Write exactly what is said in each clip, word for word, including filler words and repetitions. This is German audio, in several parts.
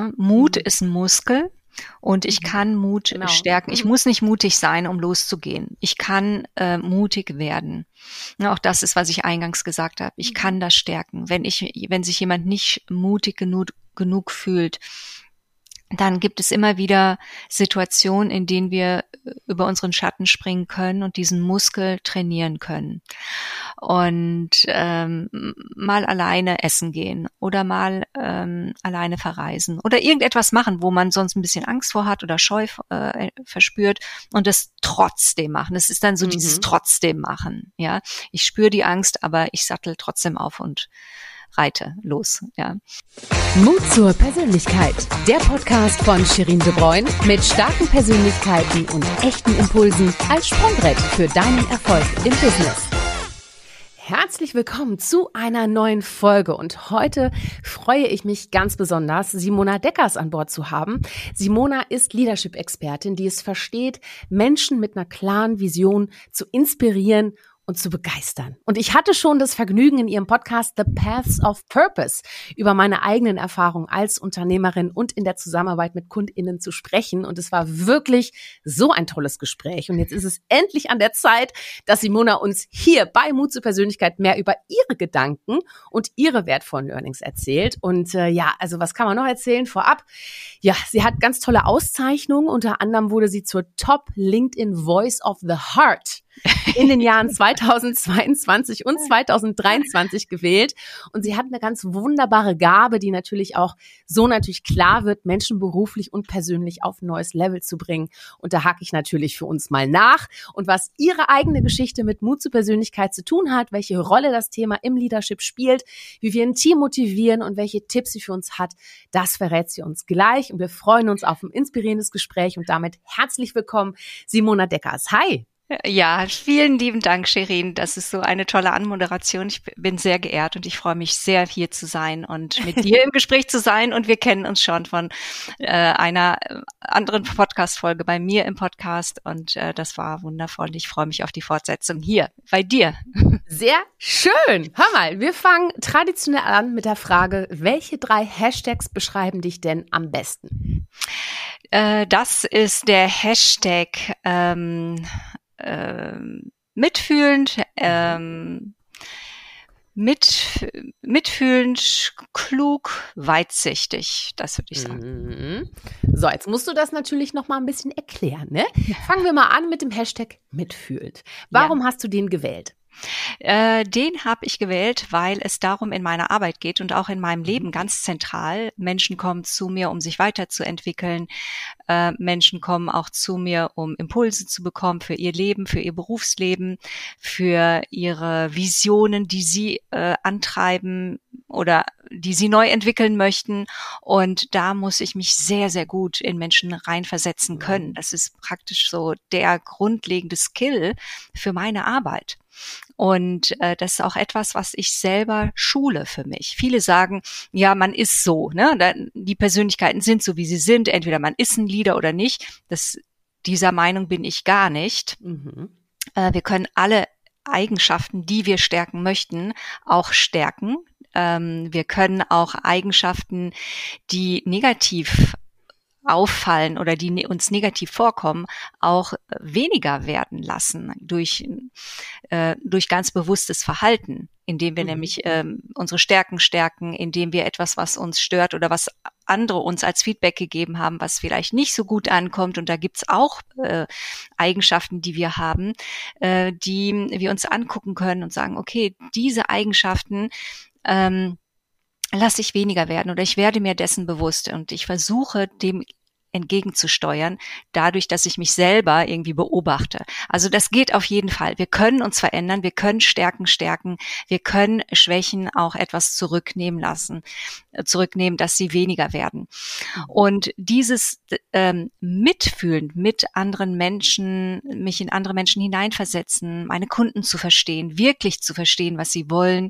Ne? Mut Mhm. ist ein Muskel. Und ich kann Mut Genau. stärken. Ich muss nicht mutig sein, um loszugehen. Ich kann äh, mutig werden. Ja, auch das ist, was ich eingangs gesagt habe. Ich kann das stärken. Wenn ich, wenn sich jemand nicht mutig genug, genug fühlt, dann gibt es immer wieder Situationen, in denen wir über unseren Schatten springen können und diesen Muskel trainieren können. Und ähm, mal alleine essen gehen oder mal ähm, alleine verreisen oder irgendetwas machen, wo man sonst ein bisschen Angst vor hat oder Scheu äh, verspürt und das trotzdem machen. Es ist dann so Mhm. dieses trotzdem machen. Ja, ich spüre die Angst, aber ich sattel trotzdem auf und reite los. Ja. Mut zur Persönlichkeit. Der Podcast von Shirin De Bruyne mit starken Persönlichkeiten und echten Impulsen als Sprungbrett für deinen Erfolg im Business. Herzlich willkommen zu einer neuen Folge und heute freue ich mich ganz besonders, Simona Deckers an Bord zu haben. Simona ist Leadership-Expertin, die es versteht, Menschen mit einer klaren Vision zu inspirieren und zu begeistern. Und ich hatte schon das Vergnügen, in ihrem Podcast The Paths of Purpose über meine eigenen Erfahrungen als Unternehmerin und in der Zusammenarbeit mit KundInnen zu sprechen. Und es war wirklich so ein tolles Gespräch. Und jetzt ist es endlich an der Zeit, dass Simona uns hier bei Mut zur Persönlichkeit mehr über ihre Gedanken und ihre wertvollen Learnings erzählt. Und äh, ja, also was kann man noch erzählen vorab? Ja, sie hat ganz tolle Auszeichnungen. Unter anderem wurde sie zur Top LinkedIn Voice of the Heart in den Jahren zweitausendzweiundzwanzig und zweitausenddreiundzwanzig gewählt. Und sie hat eine ganz wunderbare Gabe, die natürlich auch so natürlich klar wird, Menschen beruflich und persönlich auf ein neues Level zu bringen. Und da hake ich natürlich für uns mal nach. Und was ihre eigene Geschichte mit Mut zur Persönlichkeit zu tun hat, welche Rolle das Thema im Leadership spielt, wie wir ein Team motivieren und welche Tipps sie für uns hat, das verrät sie uns gleich. Und wir freuen uns auf ein inspirierendes Gespräch und damit herzlich willkommen, Simona Deckers. Hi! Ja, vielen lieben Dank, Shirin. Das ist so eine tolle Anmoderation. Ich bin sehr geehrt und ich freue mich sehr, hier zu sein und mit dir im Gespräch zu sein. Und wir kennen uns schon von äh, einer anderen Podcast-Folge bei mir im Podcast. Und äh, das war wundervoll. Ich freue mich auf die Fortsetzung hier bei dir. Sehr schön. Hör mal, wir fangen traditionell an mit der Frage, welche drei Hashtags beschreiben dich denn am besten? Äh, das ist der Hashtag ähm, Ähm, mitfühlend, ähm, mit, mitfühlend, klug, weitsichtig, das würde ich sagen. So, jetzt musst du das natürlich noch mal ein bisschen erklären, ne? Fangen wir mal an mit dem Hashtag mitfühlend. Warum ja. hast du den gewählt? Äh, den habe ich gewählt, weil es darum in meiner Arbeit geht und auch in meinem Leben ganz zentral. Menschen kommen zu mir, um sich weiterzuentwickeln. Äh, Menschen kommen auch zu mir, um Impulse zu bekommen für ihr Leben, für ihr Berufsleben, für ihre Visionen, die sie äh, antreiben oder die sie neu entwickeln möchten. Und da muss ich mich sehr, sehr gut in Menschen reinversetzen können. Das ist praktisch so der grundlegende Skill für meine Arbeit. Und äh, das ist auch etwas, was ich selber schule für mich. Viele sagen, ja, man ist so, ne? Die Persönlichkeiten sind so, wie sie sind. Entweder man ist ein Leader oder nicht. Das, dieser Meinung bin ich gar nicht. Mhm. Äh, wir können alle Eigenschaften, die wir stärken möchten, auch stärken. Ähm, wir können auch Eigenschaften, die negativ auffallen oder die ne- uns negativ vorkommen, auch weniger werden lassen durch äh, durch ganz bewusstes Verhalten, indem wir mhm. nämlich ähm, unsere Stärken stärken, indem wir etwas, was uns stört oder was andere uns als Feedback gegeben haben, was vielleicht nicht so gut ankommt, und da gibt's auch äh, Eigenschaften, die wir haben, äh, die wir uns angucken können und sagen, okay, diese Eigenschaften ähm, lasse ich weniger werden oder ich werde mir dessen bewusst und ich versuche, dem entgegenzusteuern, dadurch, dass ich mich selber irgendwie beobachte. Also das geht auf jeden Fall. Wir können uns verändern, wir können Stärken stärken, wir können Schwächen auch etwas zurücknehmen lassen, zurücknehmen, dass sie weniger werden. Und dieses ähm, Mitfühlen mit anderen Menschen, mich in andere Menschen hineinversetzen, meine Kunden zu verstehen, wirklich zu verstehen, was sie wollen,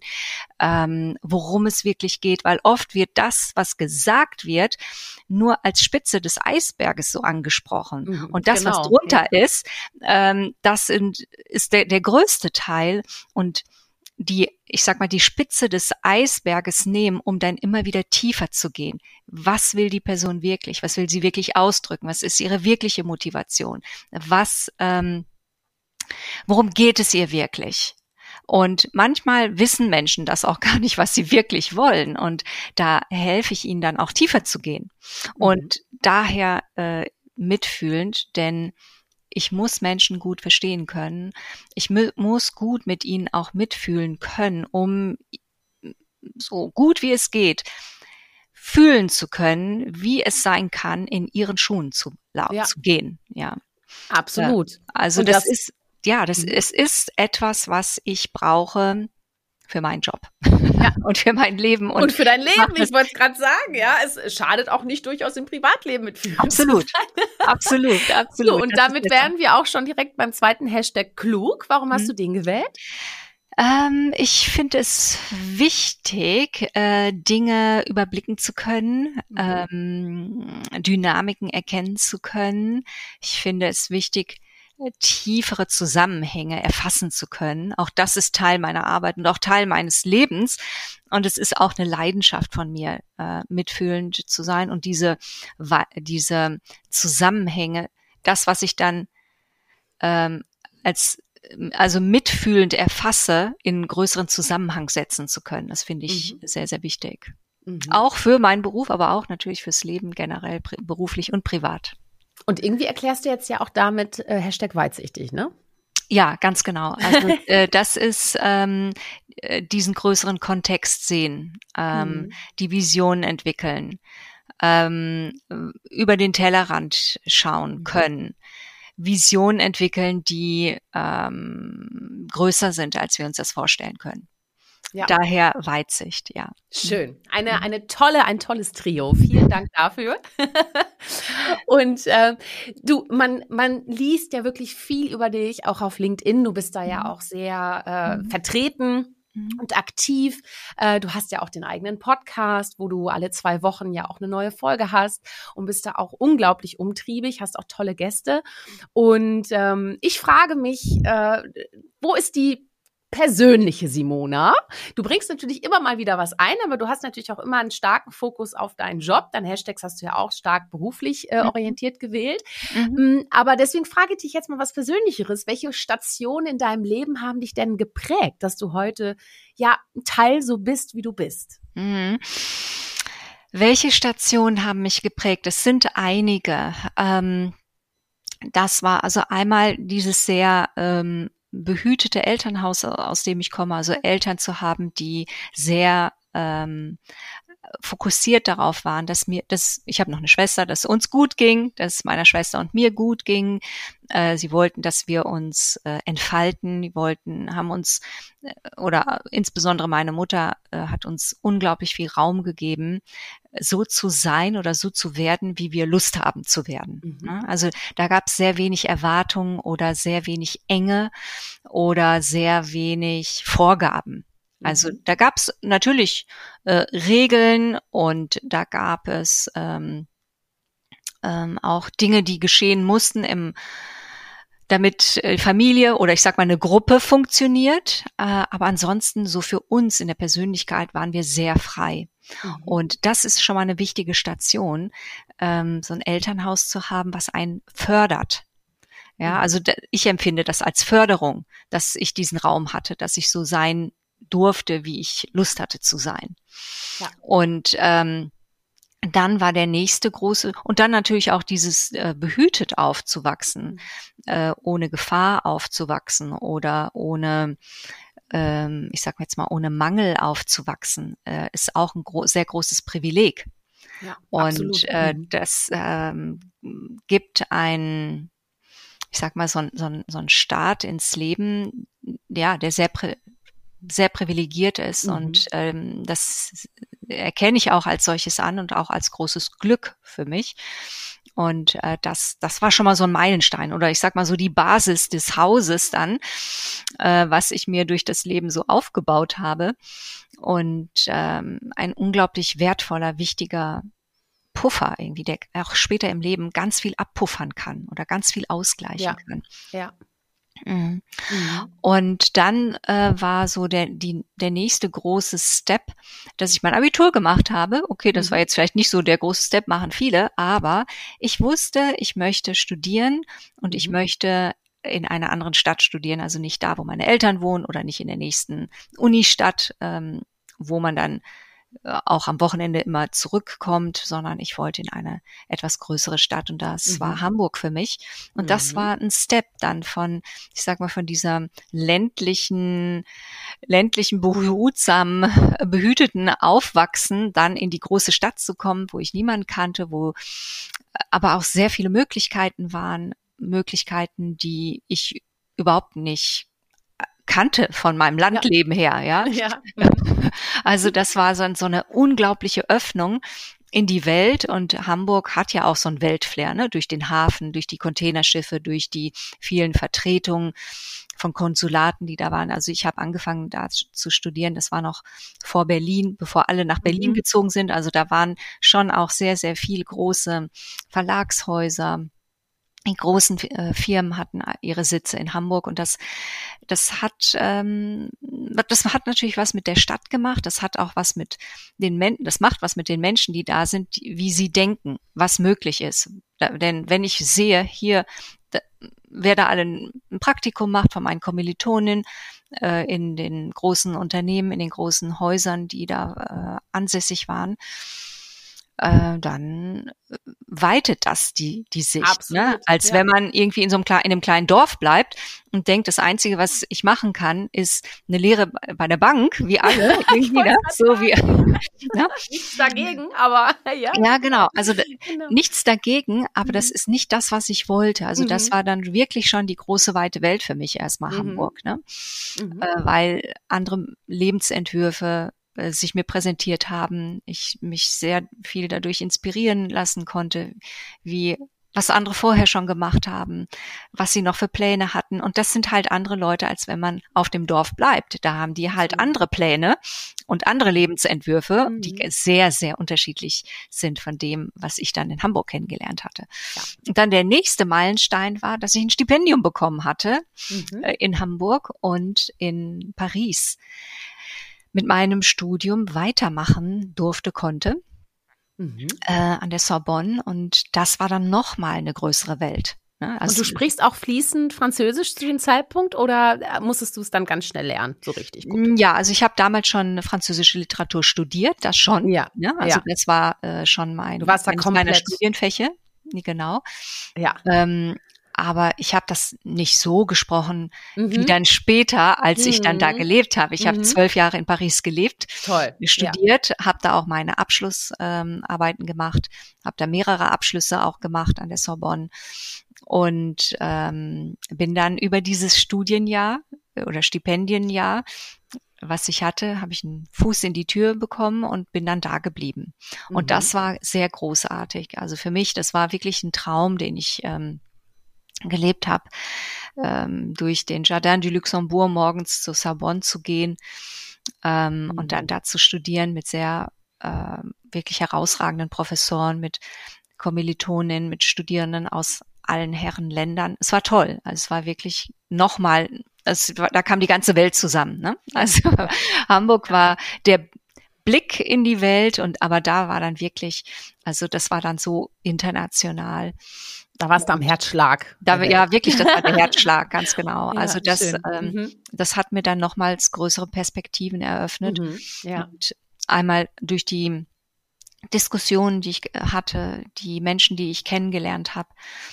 ähm, worum es wirklich geht, weil oft wird das, was gesagt wird, nur als Spitze des Eisberges so angesprochen. Mhm, und das, genau, was drunter ja. ist, ähm, das sind, ist der, der größte Teil. Und die, ich sag mal, die Spitze des Eisberges nehmen, um dann immer wieder tiefer zu gehen. Was will die Person wirklich? Was will sie wirklich ausdrücken? Was ist ihre wirkliche Motivation? Was, ähm, worum geht es ihr wirklich? Und manchmal wissen Menschen das auch gar nicht, was sie wirklich wollen. Und da helfe ich ihnen dann auch tiefer zu gehen. Mhm. Und daher äh, mitfühlend, denn ich muss Menschen gut verstehen können. Ich mu- muss gut mit ihnen auch mitfühlen können, um so gut wie es geht fühlen zu können, wie es sein kann, in ihren Schuhen zu, ja. zu gehen. Ja, absolut. Ja. Also Und das, das ist Ja, das mhm. es ist etwas, was ich brauche für meinen Job ja. und für mein Leben. Und, und für dein Leben, ich wollte es gerade sagen, ja, es schadet auch nicht durchaus im Privatleben mitfühlen. Absolut, absolut, absolut. So, und das damit wären wir auch schon direkt beim zweiten Hashtag klug. Warum hast hm. du den gewählt? Ähm, ich finde es wichtig, äh, Dinge überblicken zu können, mhm. ähm, Dynamiken erkennen zu können. Ich finde es wichtig, tiefere Zusammenhänge erfassen zu können. Auch das ist Teil meiner Arbeit und auch Teil meines Lebens. Und es ist auch eine Leidenschaft von mir, äh, mitfühlend zu sein und diese, diese Zusammenhänge, das, was ich dann ähm, als also mitfühlend erfasse, in größeren Zusammenhang setzen zu können. Das finde ich mhm. sehr, sehr wichtig. Mhm. Auch für meinen Beruf, aber auch natürlich fürs Leben generell, beruflich und privat. Und irgendwie erklärst du jetzt ja auch damit äh, Hashtag weitsichtig, ne? Ja, ganz genau. Also äh, das ist ähm, diesen größeren Kontext sehen, ähm, mhm. die Vision entwickeln, ähm, über den Tellerrand schauen können, Visionen entwickeln, die ähm, größer sind, als wir uns das vorstellen können. Ja. Daher Weitsicht, ja. Schön. Eine, eine tolle, ein tolles Trio. Vielen Dank dafür. Und äh, du, man, man liest ja wirklich viel über dich, auch auf LinkedIn. Du bist da ja auch sehr äh, mhm. vertreten und aktiv. Äh, du hast ja auch den eigenen Podcast, wo du alle zwei Wochen ja auch eine neue Folge hast und bist da auch unglaublich umtriebig, hast auch tolle Gäste. Und ähm, ich frage mich, äh, wo ist die persönliche Simona? Du bringst natürlich immer mal wieder was ein, aber du hast natürlich auch immer einen starken Fokus auf deinen Job. Deine Hashtags hast du ja auch stark beruflich äh, orientiert gewählt. Mhm. Aber deswegen frage ich dich jetzt mal was Persönlicheres. Welche Stationen in deinem Leben haben dich denn geprägt, dass du heute ja ein Teil so bist, wie du bist? Mhm. Welche Stationen haben mich geprägt? Es sind einige. Ähm, das war also einmal dieses sehr ähm, behütete Elternhaus, aus dem ich komme, also Eltern zu haben, die sehr ähm, fokussiert darauf waren, dass mir, dass ich habe noch eine Schwester, dass es uns gut ging, dass es meiner Schwester und mir gut ging. Äh, sie wollten, dass wir uns äh, entfalten. Die wollten, haben uns äh, oder insbesondere meine Mutter äh, hat uns unglaublich viel Raum gegeben, so zu sein oder so zu werden, wie wir Lust haben zu werden. Mhm. Also da gab es sehr wenig Erwartungen oder sehr wenig Enge oder sehr wenig Vorgaben. Also da gab es natürlich äh, Regeln und da gab es ähm, ähm, auch Dinge, die geschehen mussten, im, damit äh, Familie oder ich sag mal eine Gruppe funktioniert. Äh, aber ansonsten so für uns in der Persönlichkeit waren wir sehr frei. Mhm. Und das ist schon mal eine wichtige Station, ähm, so ein Elternhaus zu haben, was einen fördert. Ja, also da, ich empfinde das als Förderung, dass ich diesen Raum hatte, dass ich so sein durfte, wie ich Lust hatte zu sein. Ja. Und ähm, dann war der nächste große, und dann natürlich auch dieses äh, behütet aufzuwachsen, mhm. äh, ohne Gefahr aufzuwachsen oder ohne, ähm, ich sag mal jetzt mal, ohne Mangel aufzuwachsen, äh, ist auch ein gro- sehr großes Privileg. Ja, und äh, das ähm, gibt ein, ich sag mal, so ein, so ein, so ein Start ins Leben, ja, der sehr prä- sehr privilegiert ist mhm. und ähm, das erkenne ich auch als solches an und auch als großes Glück für mich. Und äh, das das war schon mal so ein Meilenstein oder ich sag mal so die Basis des Hauses dann, äh, was ich mir durch das Leben so aufgebaut habe und ähm, ein unglaublich wertvoller, wichtiger Puffer irgendwie, der auch später im Leben ganz viel abpuffern kann oder ganz viel ausgleichen ja. kann. Ja. Mhm. Und dann äh, war so der die der nächste große Step, dass ich mein Abitur gemacht habe. Okay, das Mhm. war jetzt vielleicht nicht so der große Step, machen viele, aber ich wusste, ich möchte studieren und ich Mhm. möchte in einer anderen Stadt studieren, also nicht da, wo meine Eltern wohnen oder nicht in der nächsten Unistadt, ähm, wo man dann äh, auch am Wochenende immer zurückkommt, sondern ich wollte in eine etwas größere Stadt und das Mhm. war Hamburg für mich. Und das Mhm. war ein Step dann von, ich sag mal, von dieser ländlichen, ländlichen, behutsamen, behüteten Aufwachsen, dann in die große Stadt zu kommen, wo ich niemanden kannte, wo aber auch sehr viele Möglichkeiten waren, Möglichkeiten, die ich überhaupt nicht kannte von meinem Landleben her, ja. Ja. Also das war so, so eine unglaubliche Öffnung in die Welt und Hamburg hat ja auch so ein Weltflair, ne, durch den Hafen, durch die Containerschiffe, durch die vielen Vertretungen von Konsulaten, die da waren. Also ich habe angefangen da zu studieren, das war noch vor Berlin, bevor alle nach Berlin Mhm. gezogen sind. Also da waren schon auch sehr, sehr viel große Verlagshäuser. Die großen äh, Firmen hatten ihre Sitze in Hamburg und das, das hat, ähm, das hat natürlich was mit der Stadt gemacht. Das hat auch was mit den Menschen, das macht was mit den Menschen, die da sind, wie sie denken, was möglich ist. Da, denn wenn ich sehe hier, da, wer da alle ein Praktikum macht von meinen Kommilitonen äh, in den großen Unternehmen, in den großen Häusern, die da äh, ansässig waren, äh, dann weitet das die die Sicht, Absolut, ne? Als ja. wenn man irgendwie in so einem kleinen, in einem kleinen Dorf bleibt und denkt, das Einzige, was ich machen kann, ist eine Lehre bei der Bank, wie alle irgendwie, ne? So wie, ne? Nichts dagegen, aber ja. Ja, genau. Also d- Genau. nichts dagegen, aber Mhm. das ist nicht das, was ich wollte. Also das Mhm. war dann wirklich schon die große weite Welt für mich erstmal Mhm. Hamburg, ne? Mhm. Äh, weil andere Lebensentwürfe äh, sich mir präsentiert haben, ich mich sehr viel dadurch inspirieren lassen konnte, wie was andere vorher schon gemacht haben, was sie noch für Pläne hatten. Und das sind halt andere Leute, als wenn man auf dem Dorf bleibt. Da haben die halt andere Pläne und andere Lebensentwürfe, Mhm. die sehr, sehr unterschiedlich sind von dem, was ich dann in Hamburg kennengelernt hatte. Ja. Und dann der nächste Meilenstein war, dass ich ein Stipendium bekommen hatte Mhm. äh, in Hamburg und in Paris mit meinem Studium weitermachen durfte, konnte. Mhm. Äh, an der Sorbonne und das war dann noch mal eine größere Welt. Ne? Also, Und du sprichst auch fließend Französisch zu dem Zeitpunkt oder musstest du es dann ganz schnell lernen, so richtig gut? Ja, also ich habe damals schon französische Literatur studiert, das schon. Ja, Ne? Also ja. das war äh, schon mein Du warst da eines meiner komplett- Studienfächer. Genau. Ja. Ähm, aber ich habe das nicht so gesprochen Mhm. wie dann später, als ich dann da Mhm. gelebt habe. Ich habe Mhm. zwölf Jahre in Paris gelebt, Toll. studiert, habe da auch meine Abschlussarbeiten ähm, gemacht, habe da mehrere Abschlüsse auch gemacht an der Sorbonne und ähm, bin dann über dieses Studienjahr oder Stipendienjahr, was ich hatte, habe ich einen Fuß in die Tür bekommen und bin dann da geblieben. Mhm. Und das war sehr großartig. Also für mich, das war wirklich ein Traum, den ich ähm, gelebt habe, ähm, durch den Jardin du Luxembourg morgens zur Sorbonne zu gehen ähm, Mhm. und dann da zu studieren mit sehr äh, wirklich herausragenden Professoren, mit Kommilitoninnen, mit Studierenden aus allen Herren Ländern. Es war toll. Also es war wirklich nochmal, es war, da kam die ganze Welt zusammen. Ne? Also Hamburg war der Blick in die Welt und aber da war dann wirklich, also das war dann so international. Da warst du am Herzschlag. Da, ja, wirklich, das war der Herzschlag, ganz genau. Ja, also das, schön. ähm, Mhm. das hat mir dann nochmals größere Perspektiven eröffnet. Mhm. Ja. Und einmal durch die Diskussionen, die ich hatte, die Menschen, die ich kennengelernt habe,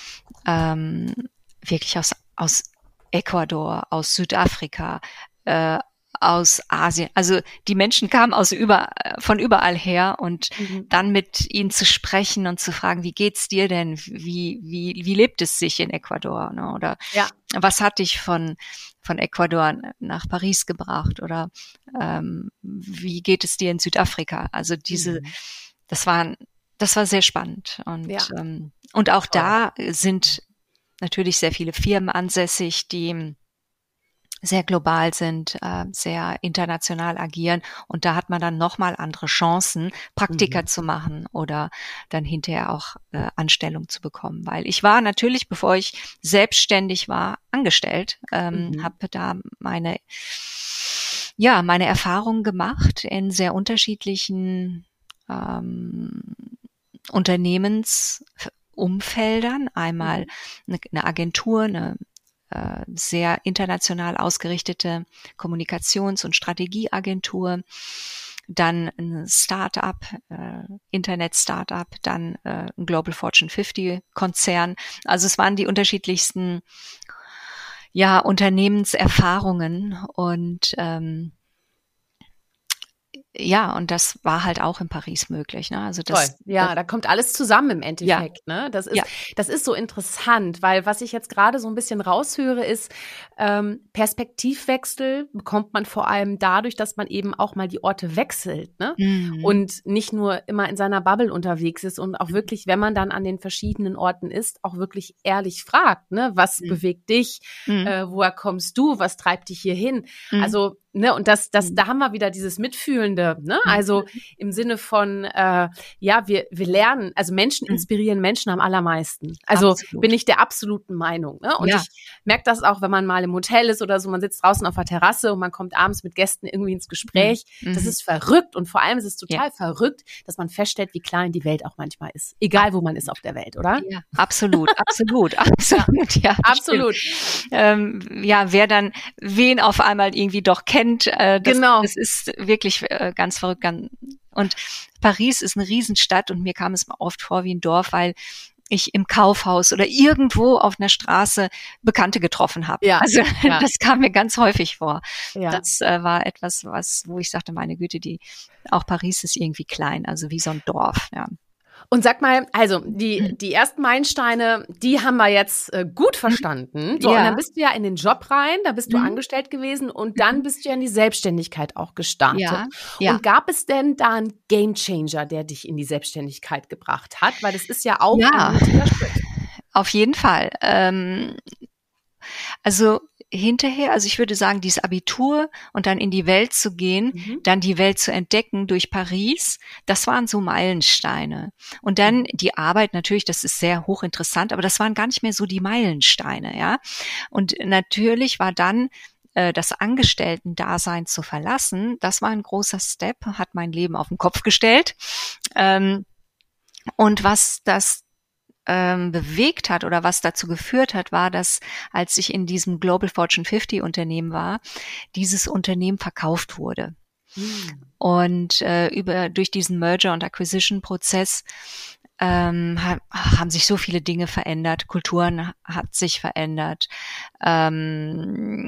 ähm, wirklich aus, aus Ecuador, aus Südafrika, äh, aus Asien. Also die Menschen kamen aus über, von überall her und Mhm. dann mit ihnen zu sprechen und zu fragen, wie geht's dir denn? Wie, wie, wie lebt es sich in Ecuador? Ne? Oder Ja. was hat dich von, von Ecuador nach Paris gebracht? Oder ähm, wie geht es dir in Südafrika? Also diese, Mhm. das war, das war sehr spannend. Und, Ja. ähm, und auch Toll. da sind natürlich sehr viele Firmen ansässig, die sehr global sind, äh, sehr international agieren. Und da hat man dann nochmal andere Chancen, Praktika mhm. zu machen oder dann hinterher auch äh, Anstellung zu bekommen. Weil ich war natürlich, bevor ich selbstständig war, angestellt, ähm, mhm. habe da meine, ja, meine Erfahrungen gemacht in sehr unterschiedlichen ähm, Unternehmensumfeldern. Einmal eine, eine Agentur, eine sehr international ausgerichtete Kommunikations- und Strategieagentur, dann ein Start-up, äh, Internet-Start-up, dann äh, ein Global Fortune fünfzig Konzern. Also es waren die unterschiedlichsten ja Unternehmenserfahrungen und ähm, ja, und das war halt auch in Paris möglich, ne? Also das, toll. Ja, das, da kommt alles zusammen im Endeffekt, ja. ne? Das ist, ja. das ist so interessant, weil was ich jetzt gerade so ein bisschen raushöre, ist, ähm, Perspektivwechsel bekommt man vor allem dadurch, dass man eben auch mal die Orte wechselt, ne? Mhm. Und nicht nur immer in seiner Bubble unterwegs ist und auch wirklich, wenn man dann an den verschiedenen Orten ist, auch wirklich ehrlich fragt, ne? Was mhm. bewegt dich? Mhm. Äh, woher kommst du? Was treibt dich hier hin? Mhm. Also, ne, und das, das, da haben wir wieder dieses Mitfühlende, ne? Also im Sinne von, äh, ja, wir, wir lernen, also Menschen inspirieren Menschen am allermeisten. Also Absolut. bin ich der absoluten Meinung, ne? Und ja. ich merke das auch, wenn man mal im Hotel ist oder so, man sitzt draußen auf der Terrasse und man kommt abends mit Gästen irgendwie ins Gespräch. Mhm. Das ist verrückt und vor allem ist es total ja. verrückt, dass man feststellt, wie klein die Welt auch manchmal ist. Egal, wo man ist auf der Welt, oder? Ja, absolut, absolut, absolut, ja. Absolut. Ähm, ja, wer dann wen auf einmal irgendwie doch kennt, Äh, das, genau. das ist wirklich äh, ganz verrückt. Und Paris ist eine Riesenstadt und mir kam es oft vor wie ein Dorf, weil ich im Kaufhaus oder irgendwo auf einer Straße Bekannte getroffen habe. Ja. Also ja. das kam mir ganz häufig vor. Ja. Das äh, war etwas, was, wo ich sagte, meine Güte, die auch Paris ist irgendwie klein, also wie so ein Dorf. Ja. Und sag mal, also die die ersten Meilensteine, die haben wir jetzt äh, gut verstanden. So, ja. Und dann bist du ja in den Job rein, da bist du mhm. angestellt gewesen und dann bist du ja in die Selbstständigkeit auch gestartet. Ja. Ja. Und gab es denn da einen Gamechanger, der dich in die Selbstständigkeit gebracht hat? Weil das ist ja auch ja. ein mutiger Schritt. Auf jeden Fall. Ähm, also hinterher, also ich würde sagen, dieses Abitur und dann in die Welt zu gehen, mhm. dann die Welt zu entdecken durch Paris, das waren so Meilensteine. Und dann die Arbeit natürlich, das ist sehr hochinteressant, aber das waren gar nicht mehr so die Meilensteine, ja. Und natürlich war dann äh, das Angestellten-Dasein zu verlassen, das war ein großer Step, hat mein Leben auf den Kopf gestellt. Ähm, und was das Ähm, bewegt hat oder was dazu geführt hat, war, dass als ich in diesem Global Fortune fünfzig Unternehmen war, dieses Unternehmen verkauft wurde. Mhm. Und äh, über durch diesen Merger- und Acquisition-Prozess ähm, ha, haben sich so viele Dinge verändert, Kulturen hat sich verändert ähm,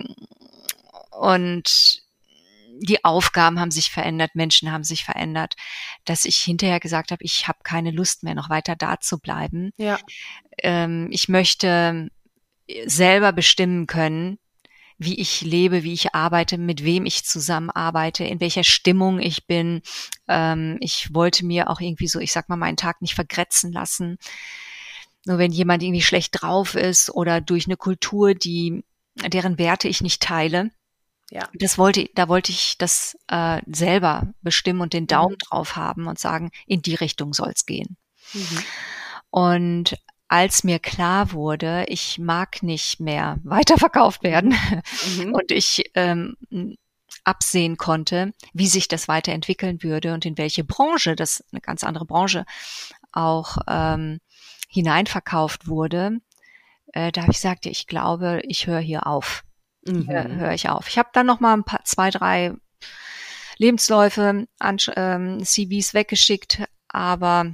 und die Aufgaben haben sich verändert, Menschen haben sich verändert, dass ich hinterher gesagt habe, ich habe keine Lust mehr, noch weiter da zu bleiben. Ja. Ähm, ich möchte selber bestimmen können, wie ich lebe, wie ich arbeite, mit wem ich zusammenarbeite, in welcher Stimmung ich bin. Ähm, ich wollte mir auch irgendwie so, ich sag mal, meinen Tag nicht vergrätzen lassen. Nur wenn jemand irgendwie schlecht drauf ist oder durch eine Kultur, die deren Werte ich nicht teile, ja. Das wollte, da wollte ich das äh, selber bestimmen und den Daumen mhm. drauf haben und sagen, in die Richtung soll's gehen. Mhm. Und als mir klar wurde, ich mag nicht mehr weiterverkauft werden mhm. und ich ähm, absehen konnte, wie sich das weiterentwickeln würde und in welche Branche, das eine ganz andere Branche, auch ähm, hineinverkauft wurde, äh, da habe ich gesagt, ich glaube, ich höre hier auf. Mhm. Hier höre ich auf. Ich habe dann noch mal ein paar, zwei, drei Lebensläufe, an, ähm, C Vs weggeschickt, aber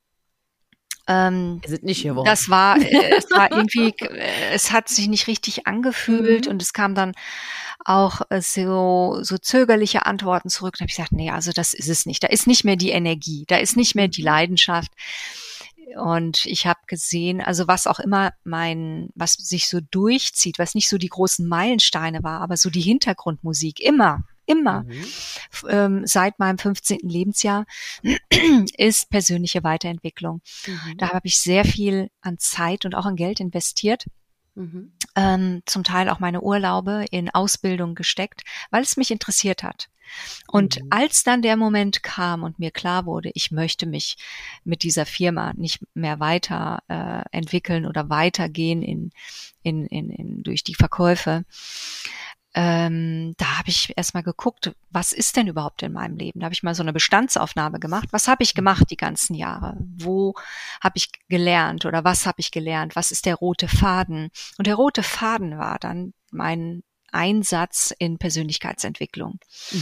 ähm, sind nicht geworden. Das war, äh, es war irgendwie, äh, es hat sich nicht richtig angefühlt mhm. und es kam dann auch äh, so so zögerliche Antworten zurück. Da habe ich gesagt, nee, also das ist es nicht. Da ist nicht mehr die Energie, da ist nicht mehr die Leidenschaft. Und ich habe gesehen, also was auch immer mein, was sich so durchzieht, was nicht so die großen Meilensteine war, aber so die Hintergrundmusik, immer, immer, mhm. ähm, seit meinem fünfzehnten Lebensjahr, ist persönliche Weiterentwicklung. Mhm. Da habe ich sehr viel an Zeit und auch an Geld investiert. Mhm. ähm, zum Teil auch meine Urlaube in Ausbildung gesteckt, weil es mich interessiert hat. Und Mhm. als dann der Moment kam und mir klar wurde, ich möchte mich mit dieser Firma nicht mehr weiter äh, entwickeln oder weitergehen in, in, in, in durch die Verkäufe, ähm, da habe ich erstmal geguckt, was ist denn überhaupt in meinem Leben? Da habe ich mal so eine Bestandsaufnahme gemacht. Was habe ich gemacht die ganzen Jahre? Wo habe ich gelernt oder was habe ich gelernt? Was ist der rote Faden? Und der rote Faden war dann mein Einsatz in Persönlichkeitsentwicklung. Mhm.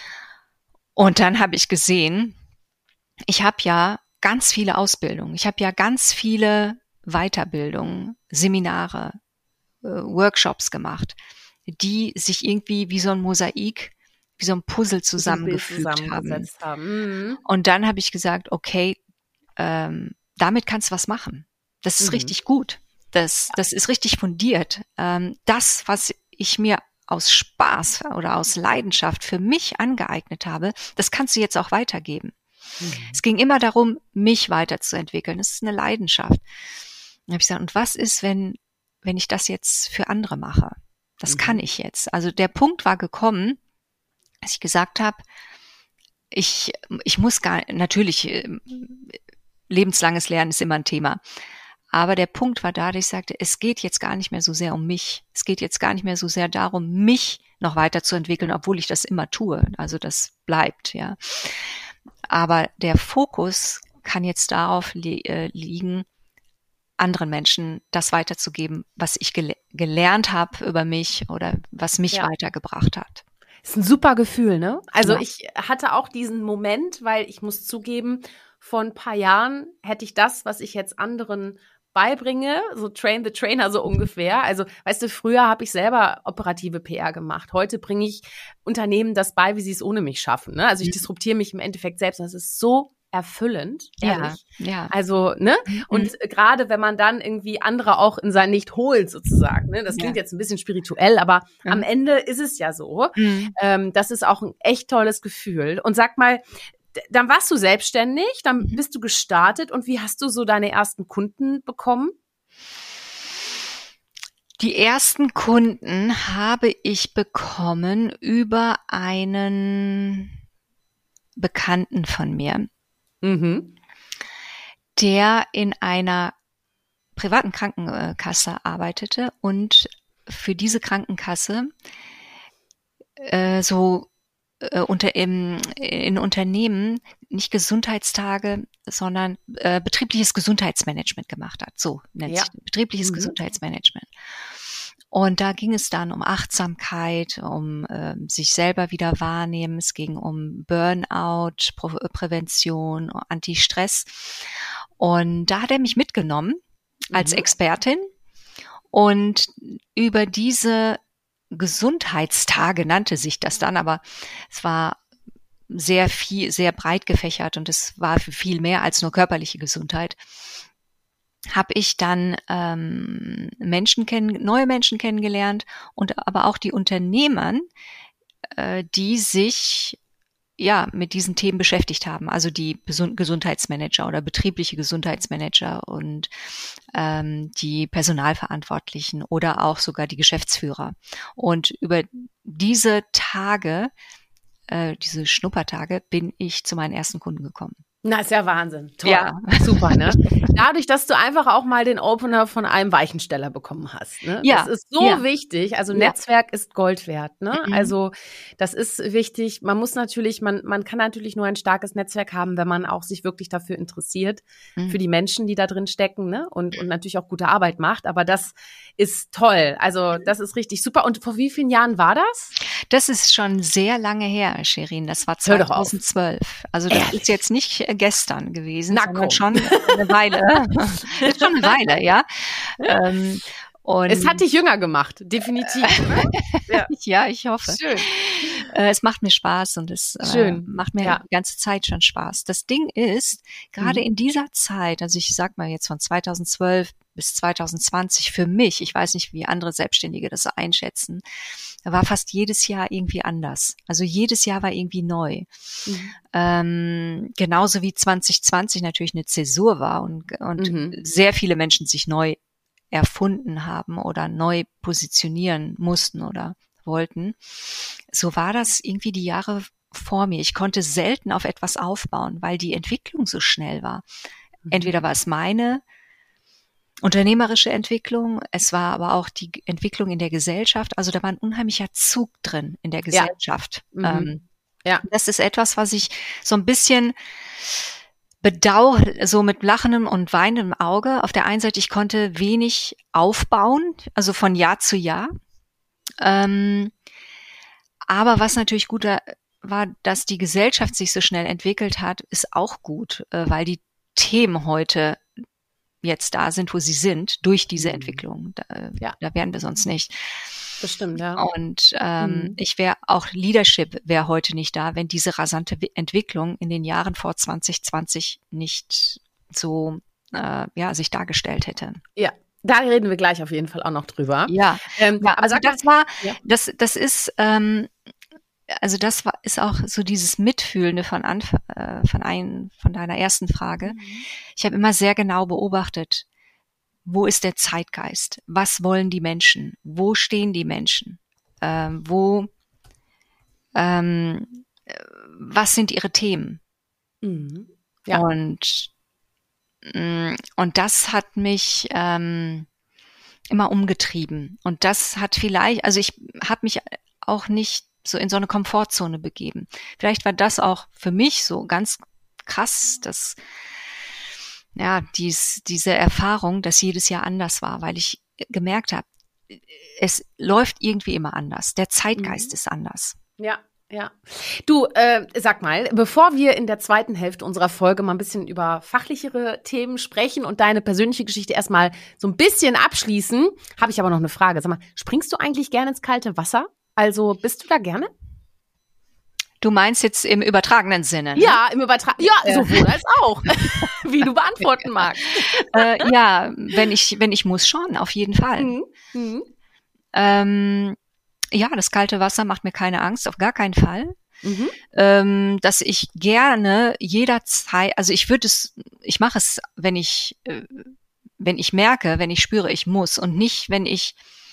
Und dann habe ich gesehen, ich habe ja ganz viele Ausbildungen, ich habe ja ganz viele Weiterbildungen, Seminare, äh, Workshops gemacht, die sich irgendwie wie so ein Mosaik, wie so ein Puzzle zusammengefügt haben. haben. Mhm. Und dann habe ich gesagt, okay, ähm, damit kannst du was machen. Das ist Mhm. richtig gut. Das, das ist richtig fundiert. Ähm, das, was ich mir aus Spaß oder aus Leidenschaft für mich angeeignet habe, das kannst du jetzt auch weitergeben. Mhm. Es ging immer darum, mich weiterzuentwickeln. Das ist eine Leidenschaft. Dann habe ich gesagt, und was ist, wenn, wenn ich das jetzt für andere mache? Das Mhm. kann ich jetzt. Also der Punkt war gekommen, dass ich gesagt habe, ich, ich muss gar, natürlich, äh, lebenslanges Lernen ist immer ein Thema. Aber der Punkt war da, dass ich sagte, es geht jetzt gar nicht mehr so sehr um mich. Es geht jetzt gar nicht mehr so sehr darum, mich noch weiterzuentwickeln, obwohl ich das immer tue. Also das bleibt, ja. Aber der Fokus kann jetzt darauf li- äh, liegen, anderen Menschen das weiterzugeben, was ich gele- gelernt habe über mich oder was mich Ja. weitergebracht hat. Ist ein super Gefühl, ne? Also Ja. ich hatte auch diesen Moment, weil ich muss zugeben, vor ein paar Jahren hätte ich das, was ich jetzt anderen beibringe, so train the trainer so ungefähr. Also, weißt du, früher habe ich selber operative P R gemacht. Heute bringe ich Unternehmen das bei, wie sie es ohne mich schaffen. Ne? Also ich Mhm. disruptiere mich im Endeffekt selbst. Das ist so erfüllend, ehrlich. Ja, ja. Also, ne? Und Mhm. gerade wenn man dann irgendwie andere auch in sein Licht holt, sozusagen, ne? Das Ja. klingt jetzt ein bisschen spirituell, aber Mhm. am Ende ist es ja so. Mhm. Ähm, das ist auch ein echt tolles Gefühl. Und sag mal, d- dann warst du selbstständig, dann Mhm. bist du gestartet und wie hast du so deine ersten Kunden bekommen? Die ersten Kunden habe ich bekommen über einen Bekannten von mir, Mhm. der in einer privaten Krankenkasse arbeitete und für diese Krankenkasse äh, so äh, unter im, in Unternehmen nicht Gesundheitstage, sondern äh, betriebliches Gesundheitsmanagement gemacht hat. So nennt Ja. sich das. Betriebliches Mhm. Gesundheitsmanagement. Und da ging es dann um Achtsamkeit, um äh, sich selber wieder wahrnehmen. Es ging um Burnout, Pro- Prävention, Anti-Stress. Und da hat er mich mitgenommen als Mhm. Expertin. Und über diese Gesundheitstage nannte sich das dann, aber es war sehr viel, sehr breit gefächert und es war viel mehr als nur körperliche Gesundheit. Habe ich dann ähm, Menschen kennen, neue Menschen kennengelernt und aber auch die Unternehmer, äh, die sich ja mit diesen Themen beschäftigt haben, also die Gesund- Gesundheitsmanager oder betriebliche Gesundheitsmanager und ähm, die Personalverantwortlichen oder auch sogar die Geschäftsführer. Und über diese Tage, äh, diese Schnuppertage, bin ich zu meinen ersten Kunden gekommen. Na, ist ja Wahnsinn. Toll. Ja. Super, ne? Dadurch, dass du einfach auch mal den Opener von einem Weichensteller bekommen hast, ne? Ja, Das ist so ja. wichtig. Also Ja. Netzwerk ist Gold wert, ne? Mhm. Also das ist wichtig. Man muss natürlich, man, man kann natürlich nur ein starkes Netzwerk haben, wenn man auch sich wirklich dafür interessiert, Mhm. für die Menschen, die da drin stecken, ne? Und, und natürlich auch gute Arbeit macht. Aber das ist toll. Also das ist richtig super. Und vor wie vielen Jahren war das? Das ist schon sehr lange her, Shirin. Das war Hör doch auf. zweitausendzwölf. Also das Ehrlich? ist jetzt nicht gestern gewesen, Na sondern komm. schon eine Weile. Ist schon eine Weile, ja. Ähm, und Es hat dich jünger gemacht, definitiv. Ja. ja, ich hoffe. Schön. Äh, es macht mir Spaß und es äh, Schön. macht mir Ja. die ganze Zeit schon Spaß. Das Ding ist, gerade Mhm. in dieser Zeit, also ich sag mal jetzt von zweitausendzwölf bis zweitausendzwanzig für mich, ich weiß nicht, wie andere Selbstständige das einschätzen, war fast jedes Jahr irgendwie anders. Also jedes Jahr war irgendwie neu. Mhm. Ähm, genauso wie zwanzig zwanzig natürlich eine Zäsur war und, und Mhm. sehr viele Menschen sich neu erfunden haben oder neu positionieren mussten oder wollten. So war das irgendwie die Jahre vor mir. Ich konnte selten auf etwas aufbauen, weil die Entwicklung so schnell war. Entweder war es meine unternehmerische Entwicklung, es war aber auch die Entwicklung in der Gesellschaft. Also da war ein unheimlicher Zug drin in der Gesellschaft. Ja. Mhm. Ähm, ja. Das ist etwas, was ich so ein bisschen bedauere, so mit lachendem und weinendem Auge. Auf der einen Seite, ich konnte wenig aufbauen, also von Jahr zu Jahr. Ähm, aber was natürlich gut war, dass die Gesellschaft sich so schnell entwickelt hat, ist auch gut, äh, weil die Themen heute jetzt da sind, wo sie sind, durch diese Entwicklung. Da, ja. da wären wir sonst nicht. Das stimmt, ja. Und ähm, mhm. ich wäre auch Leadership wäre heute nicht da, wenn diese rasante Entwicklung in den Jahren vor zwanzig zwanzig nicht so äh, ja sich dargestellt hätte. Ja. Da reden wir gleich auf jeden Fall auch noch drüber. Ja, ähm, ja also das war, ja. das, das ist, ähm, also das war, ist auch so dieses Mitfühlende von Anfang, äh, von ein, von deiner ersten Frage. Mhm. Ich habe immer sehr genau beobachtet, wo ist der Zeitgeist? Was wollen die Menschen? Wo stehen die Menschen? Ähm, wo, ähm, was sind ihre Themen? Mhm. Ja. Und Und das hat mich ähm, immer umgetrieben. Und das hat vielleicht, also ich habe mich auch nicht so in so eine Komfortzone begeben. Vielleicht war das auch für mich so ganz krass, dass ja dies, diese Erfahrung, dass jedes Jahr anders war, weil ich gemerkt habe, es läuft irgendwie immer anders. Der Zeitgeist mhm. ist anders. Ja. Ja. Du, äh, sag mal, bevor wir in der zweiten Hälfte unserer Folge mal ein bisschen über fachlichere Themen sprechen und deine persönliche Geschichte erstmal so ein bisschen abschließen, habe ich aber noch eine Frage. Sag mal, springst du eigentlich gerne ins kalte Wasser? Also bist du da gerne? Du meinst jetzt im übertragenen Sinne? Ne? Ja, im übertragenen. Ja, sowohl als auch, wie du beantworten magst. äh, ja, wenn ich wenn ich muss schon, auf jeden Fall. Mhm. Mhm. Ähm, Ja, das kalte Wasser macht mir keine Angst, auf gar keinen Fall. Mhm. Ähm, dass ich gerne jederzeit, also ich würde es, ich mache es, wenn ich, äh, wenn ich merke, wenn ich spüre, ich muss und nicht, wenn ich,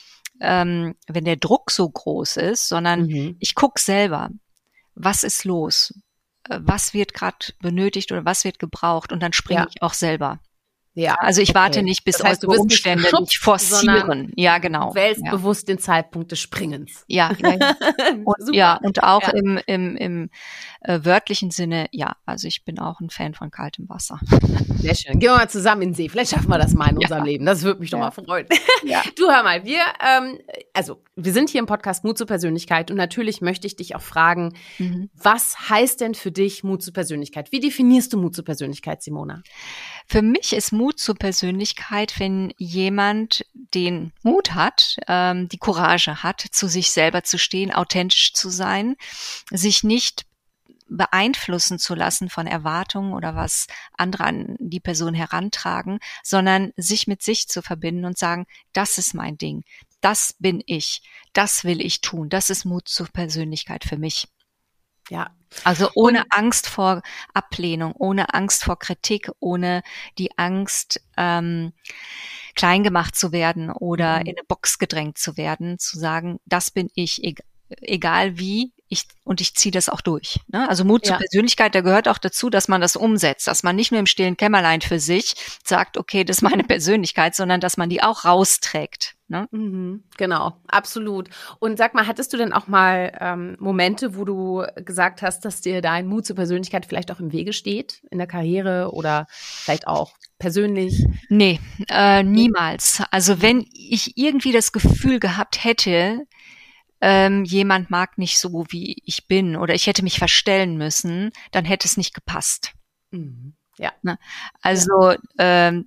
ähm, wenn der Druck so groß ist, sondern mhm. ich gucke selber, was ist los, was wird gerade benötigt oder was wird gebraucht und dann springe ja. ich auch selber. Ja, also ich okay. warte nicht, bis das heißt, eure Umstände nicht, nicht forcieren. Ja, genau. Du wählst ja. bewusst den Zeitpunkt des Springens. Ja, ja, ja. Und, ja, und auch ja. im, im, im äh, wörtlichen Sinne, ja, also ich bin auch ein Fan von kaltem Wasser. Sehr schön. Gehen wir mal zusammen in den See. Vielleicht schaffen wir das mal in ja. unserem Leben. Das würde mich doch ja. mal freuen. Ja. Du, hör mal, wir, ähm, also wir sind hier im Podcast Mut zur Persönlichkeit und natürlich möchte ich dich auch fragen, mhm. was heißt denn für dich Mut zur Persönlichkeit? Wie definierst du Mut zur Persönlichkeit, Simona? Für mich ist Mut zur Persönlichkeit, wenn jemand den Mut hat, ähm, die Courage hat, zu sich selber zu stehen, authentisch zu sein, sich nicht beeinflussen zu lassen von Erwartungen oder was andere an die Person herantragen, sondern sich mit sich zu verbinden und sagen, das ist mein Ding, das bin ich, das will ich tun, das ist Mut zur Persönlichkeit für mich. Ja. Also ohne und, Angst vor Ablehnung, ohne Angst vor Kritik, ohne die Angst, ähm, klein gemacht zu werden oder mhm. in eine Box gedrängt zu werden, zu sagen, das bin ich, egal, egal wie, ich, und ich ziehe das auch durch. Ne? Also Mut ja. zur Persönlichkeit, da gehört auch dazu, dass man das umsetzt, dass man nicht nur im stillen Kämmerlein für sich sagt, okay, das ist meine Persönlichkeit, sondern dass man die auch rausträgt. Ne? Mhm, genau, absolut. Und sag mal, hattest du denn auch mal ähm, Momente, wo du gesagt hast, dass dir dein Mut zur Persönlichkeit vielleicht auch im Wege steht, in der Karriere oder vielleicht auch persönlich? Nee, äh, niemals. Also wenn ich irgendwie das Gefühl gehabt hätte, ähm, jemand mag nicht so, wie ich bin oder ich hätte mich verstellen müssen, dann hätte es nicht gepasst. Mhm. Ja. Ne? Also ja. ähm,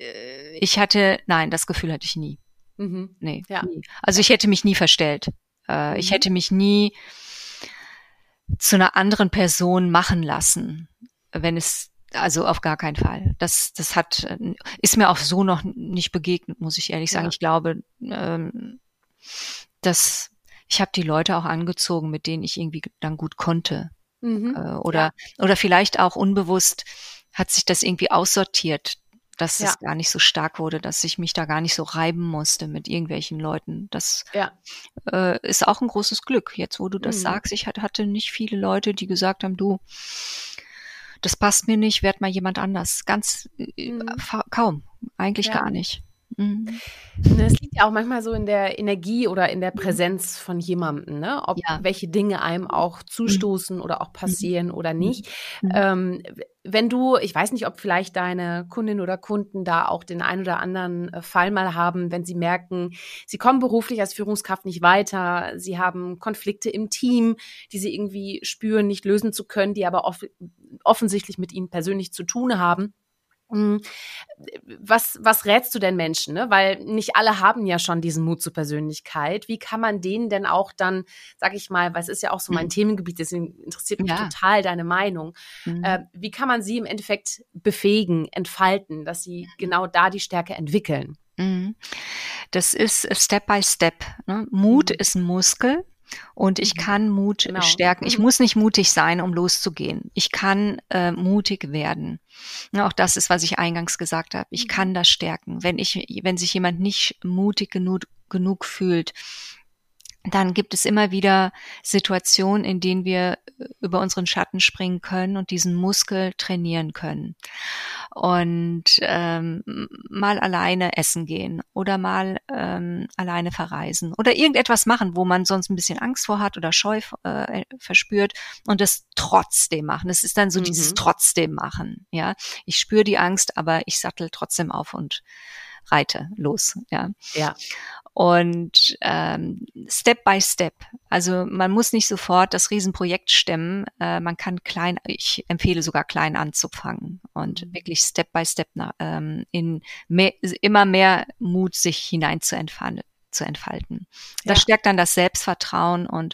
ich hatte, nein, das Gefühl hatte ich nie. Mhm. Nee, ja. nie. Also ich hätte mich nie verstellt. Äh, mhm. Ich hätte mich nie zu einer anderen Person machen lassen, wenn es, also auf gar keinen Fall. Das, das hat, ist mir auch so noch nicht begegnet, muss ich ehrlich sagen. Ja. Ich glaube, ähm, dass ich habe die Leute auch angezogen, mit denen ich irgendwie dann gut konnte. Mhm. Äh, oder, ja. oder vielleicht auch unbewusst hat sich das irgendwie aussortiert, dass Ja. es gar nicht so stark wurde, dass ich mich da gar nicht so reiben musste mit irgendwelchen Leuten. Das Ja. äh, ist auch ein großes Glück. Jetzt, wo du das Mhm. sagst, ich hat- hatte nicht viele Leute, die gesagt haben, du, das passt mir nicht, werd mal jemand anders. Ganz äh, Mhm. fa- kaum, eigentlich Ja. gar nicht. Mhm. Es liegt ja auch manchmal so in der Energie oder in der Präsenz von jemandem, ne? Ob Ja. welche Dinge einem auch zustoßen oder auch passieren oder nicht. Mhm. Ähm, w- wenn du, ich weiß nicht, ob vielleicht deine Kundinnen oder Kunden da auch den einen oder anderen äh, Fall mal haben, wenn sie merken, sie kommen beruflich als Führungskraft nicht weiter, sie haben Konflikte im Team, die sie irgendwie spüren, nicht lösen zu können, die aber off offensichtlich mit ihnen persönlich zu tun haben. Mm, Was, was rätst du denn Menschen, ne? Weil nicht alle haben ja schon diesen Mut zur Persönlichkeit. Wie kann man denen denn auch dann, sag ich mal, weil es ist ja auch so mein Mhm. Themengebiet, deswegen interessiert mich Ja. total deine Meinung. Mhm. Äh, wie kann man sie im Endeffekt befähigen, entfalten, dass sie genau da die Stärke entwickeln? Mhm. Das ist Step by Step. Ne? Mut Mhm. ist ein Muskel und ich Mhm. kann Mut Genau. stärken. Ich Mhm. muss nicht mutig sein, um loszugehen. Ich kann äh, mutig werden. Ne, auch das ist, was ich eingangs gesagt habe. Ich Mhm. kann das stärken. Wenn ich, wenn sich jemand nicht mutig genug, genug fühlt, dann gibt es immer wieder Situationen, in denen wir über unseren Schatten springen können und diesen Muskel trainieren können. Und ähm, mal alleine essen gehen oder mal ähm, alleine verreisen oder irgendetwas machen, wo man sonst ein bisschen Angst vor hat oder Scheu äh, verspürt und das trotzdem machen. Es ist dann so dieses Mhm. trotzdem machen. Ja, ich spüre die Angst, aber ich sattel trotzdem auf und reite los. Ja. Ja. Und ähm, Step by Step. Also man muss nicht sofort das Riesenprojekt stemmen. Äh, man kann klein, ich empfehle sogar klein anzufangen und Mhm. wirklich Step by Step na, ähm, in mehr, immer mehr Mut sich hinein zu entfalten. Zu entfalten. Das Ja. stärkt dann das Selbstvertrauen und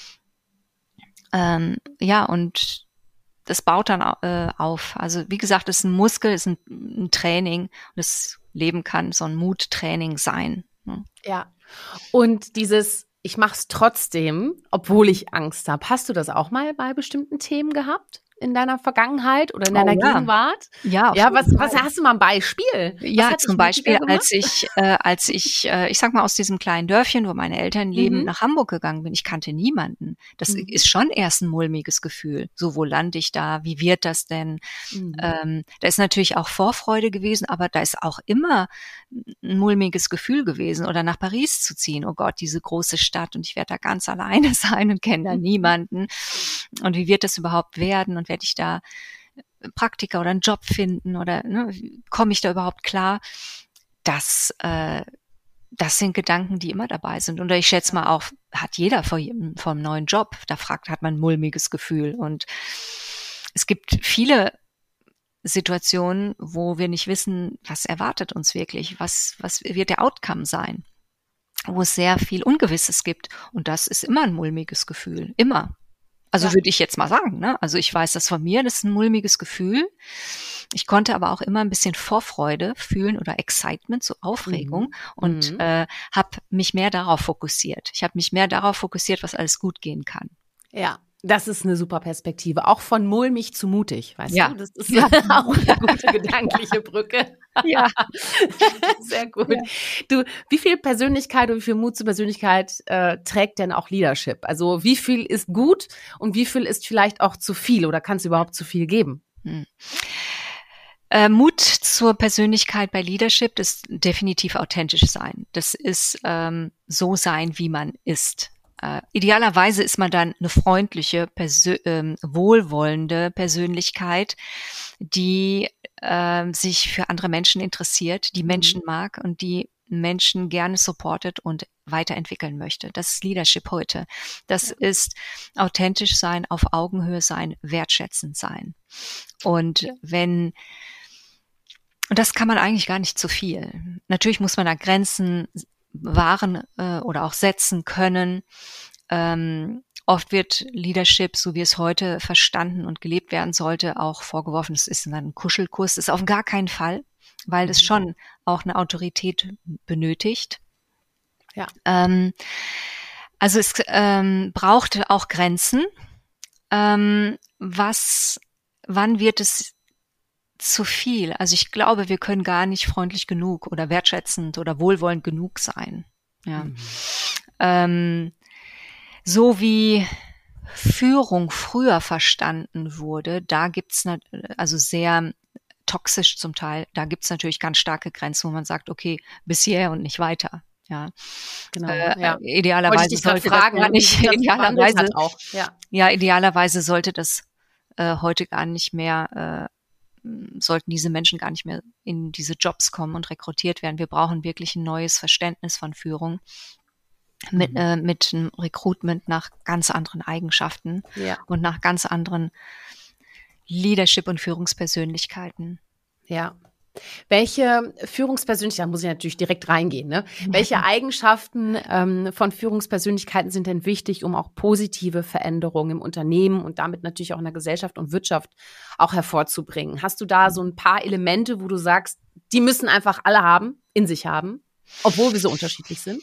ähm, ja, und das baut dann äh, auf. Also wie gesagt, es ist ein Muskel, es ist ein, ein Training und das Leben kann so ein Muttraining sein. Ne? Ja. Und dieses, ich mach's trotzdem, obwohl ich Angst habe. Hast du das auch mal bei bestimmten Themen gehabt? In deiner Vergangenheit oder in Oh deiner ja. Gegenwart? Ja, auf Ja, jeden was, was Fall. hast du mal ein Beispiel? Was Ja, hat dich zum mutiger Beispiel, gemacht? als ich, äh, als ich, äh, ich sag mal, aus diesem kleinen Dörfchen, wo meine Eltern leben, Mhm. nach Hamburg gegangen bin. Ich kannte niemanden. Das Mhm. ist schon erst ein mulmiges Gefühl. So, wo lande ich da? Wie wird das denn? Mhm. Ähm, da ist natürlich auch Vorfreude gewesen, aber da ist auch immer ein mulmiges Gefühl gewesen. Oder nach Paris zu ziehen. Oh Gott, diese große Stadt und ich werde da ganz alleine sein und kenne da niemanden. Und wie wird das überhaupt werden? Und werde ich da Praktika oder einen Job finden oder ne, komme ich da überhaupt klar? Das, äh, das sind Gedanken, die immer dabei sind. Und ich schätze mal auch, hat jeder vor, vor einem neuen Job, da fragt, hat man ein mulmiges Gefühl. Und es gibt viele Situationen, wo wir nicht wissen, was erwartet uns wirklich, was, was wird der Outcome sein, wo es sehr viel Ungewisses gibt. Und das ist immer ein mulmiges Gefühl, immer. Also Ja. würde ich jetzt mal sagen, ne? Also ich weiß das von mir, das ist ein mulmiges Gefühl. Ich konnte aber auch immer ein bisschen Vorfreude fühlen oder Excitement, so Aufregung Mhm. und Mhm. äh, habe mich mehr darauf fokussiert. Ich habe mich mehr darauf fokussiert, was alles gut gehen kann. Ja, das ist eine super Perspektive. Auch von mulmig zu mutig, weißt Ja. du? Das ist Ja. auch eine gute gedankliche Brücke. Ja. Sehr gut. Ja. Du, wie viel Persönlichkeit und wie viel Mut zur Persönlichkeit äh, trägt denn auch Leadership? Also wie viel ist gut und wie viel ist vielleicht auch zu viel oder kann es überhaupt zu viel geben? Hm. Äh, Mut zur Persönlichkeit bei Leadership ist definitiv authentisch sein. Das ist ähm, so sein, wie man ist. Äh, idealerweise ist man dann eine freundliche, persö- ähm, wohlwollende Persönlichkeit, die ähm, sich für andere Menschen interessiert, die Mhm. Menschen mag und die Menschen gerne supportet und weiterentwickeln möchte. Das ist Leadership heute. Das Ja. ist authentisch sein, auf Augenhöhe sein, wertschätzend sein. Und wenn Und das kann man eigentlich gar nicht zu viel. Natürlich muss man da Grenzen wahren äh, oder auch setzen können. Ähm, oft wird Leadership, so wie es heute verstanden und gelebt werden sollte, auch vorgeworfen, es ist ein Kuschelkurs. Das ist auf gar keinen Fall, weil es Mhm. schon auch eine Autorität benötigt. Ja. Ähm, also es ähm, braucht auch Grenzen. Ähm, was, wann wird es zu viel. Also ich glaube, wir können gar nicht freundlich genug oder wertschätzend oder wohlwollend genug sein. Ja. Mhm. Ähm, so wie Führung früher verstanden wurde, da gibt's ne, also sehr toxisch zum Teil, da gibt's natürlich ganz starke Grenzen, wo man sagt, okay, bis hierher und nicht weiter. Ja, genau. Äh, ja. Idealerweise sollte fragen, das gar nicht, idealerweise, auch. Ja. ja, idealerweise sollte das äh, heute gar nicht mehr, äh, sollten diese Menschen gar nicht mehr in diese Jobs kommen und rekrutiert werden. Wir brauchen wirklich ein neues Verständnis von Führung. Mit, mhm. äh, mit einem Recruitment nach ganz anderen Eigenschaften ja. und nach ganz anderen Leadership- und Führungspersönlichkeiten. Ja. Welche Führungspersönlichkeiten, da muss ich natürlich direkt reingehen, ne? Ja. Welche Eigenschaften ähm, von Führungspersönlichkeiten sind denn wichtig, um auch positive Veränderungen im Unternehmen und damit natürlich auch in der Gesellschaft und Wirtschaft auch hervorzubringen? Hast du da so ein paar Elemente, wo du sagst, die müssen einfach alle haben, in sich haben? Obwohl wir so unterschiedlich sind?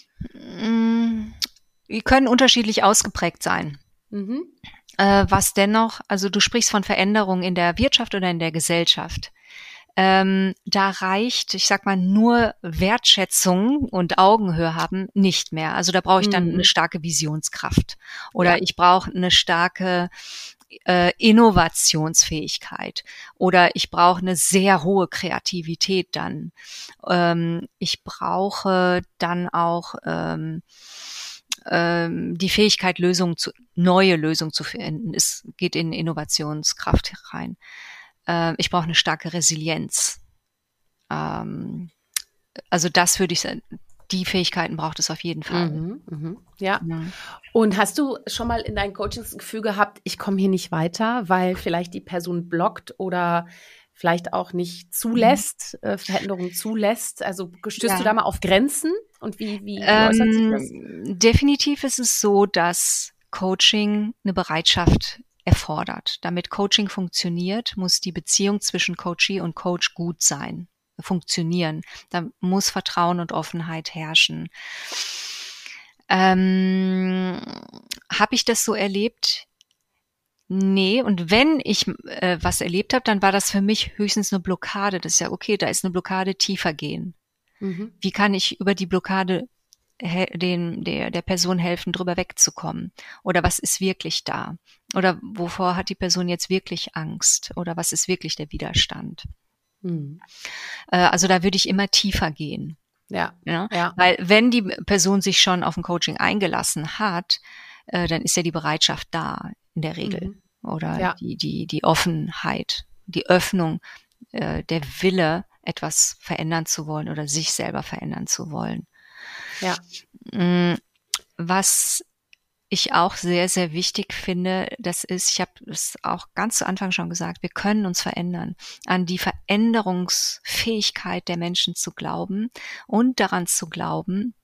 Die können unterschiedlich ausgeprägt sein. Mhm. Äh, was dennoch, also du sprichst von Veränderungen in der Wirtschaft oder in der Gesellschaft. Ähm, da reicht, ich sag mal, nur Wertschätzung und Augenhöhe haben nicht mehr. Also da brauche ich dann mhm. eine starke Visionskraft. Oder ja. ich brauche eine starke Äh, Innovationsfähigkeit oder ich brauche eine sehr hohe Kreativität dann. Ähm, ich brauche dann auch ähm, ähm, die Fähigkeit, Lösungen zu, neue Lösungen zu finden. Es geht in Innovationskraft rein. Äh, ich brauche eine starke Resilienz. Ähm, also das würde ich sagen, die Fähigkeiten braucht es auf jeden Fall. Mhm, mhm, ja. ja. Und hast du schon mal in deinen Coachings ein Gefühl gehabt, ich komme hier nicht weiter, weil vielleicht die Person blockt oder vielleicht auch nicht zulässt, mhm. äh, Veränderungen zulässt? Also stößt ja. du da mal auf Grenzen? Und wie, wie, wie ähm, äußert sich das? Definitiv ist es so, dass Coaching eine Bereitschaft erfordert. Damit Coaching funktioniert, muss die Beziehung zwischen Coachee und Coach gut sein. funktionieren. Da muss Vertrauen und Offenheit herrschen. Ähm, habe ich das so erlebt? Nee, und wenn ich äh, was erlebt habe, dann war das für mich höchstens eine Blockade. Das ist ja okay, da ist eine Blockade, tiefer gehen. Mhm. Wie kann ich über die Blockade he- den, der, der Person helfen, drüber wegzukommen? Oder was ist wirklich da? Oder wovor hat die Person jetzt wirklich Angst? Oder was ist wirklich der Widerstand? Mhm. Also da würde ich immer tiefer gehen. Ja, ja? ja. Weil wenn die Person sich schon auf ein Coaching eingelassen hat, äh, dann ist ja die Bereitschaft da in der Regel. Mhm. Oder ja. die, die, die Offenheit, die Öffnung, äh, der Wille, etwas verändern zu wollen oder sich selber verändern zu wollen. Ja. Was ich auch sehr, sehr wichtig finde, das ist, ich habe es auch ganz zu Anfang schon gesagt, wir können uns verändern, an die Veränderungsfähigkeit der Menschen zu glauben und daran zu glauben,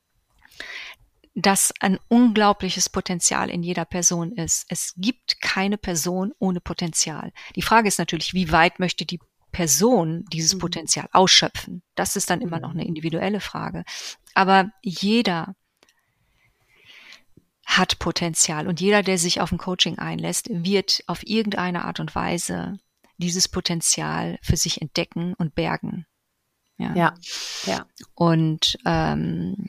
dass ein unglaubliches Potenzial in jeder Person ist. Es gibt keine Person ohne Potenzial. Die Frage ist natürlich, wie weit möchte die Person dieses mhm. Potenzial ausschöpfen? Das ist dann immer noch eine individuelle Frage. Aber jeder hat Potenzial und jeder, der sich auf ein Coaching einlässt, wird auf irgendeine Art und Weise dieses Potenzial für sich entdecken und bergen. Ja, ja. ja. Und ähm,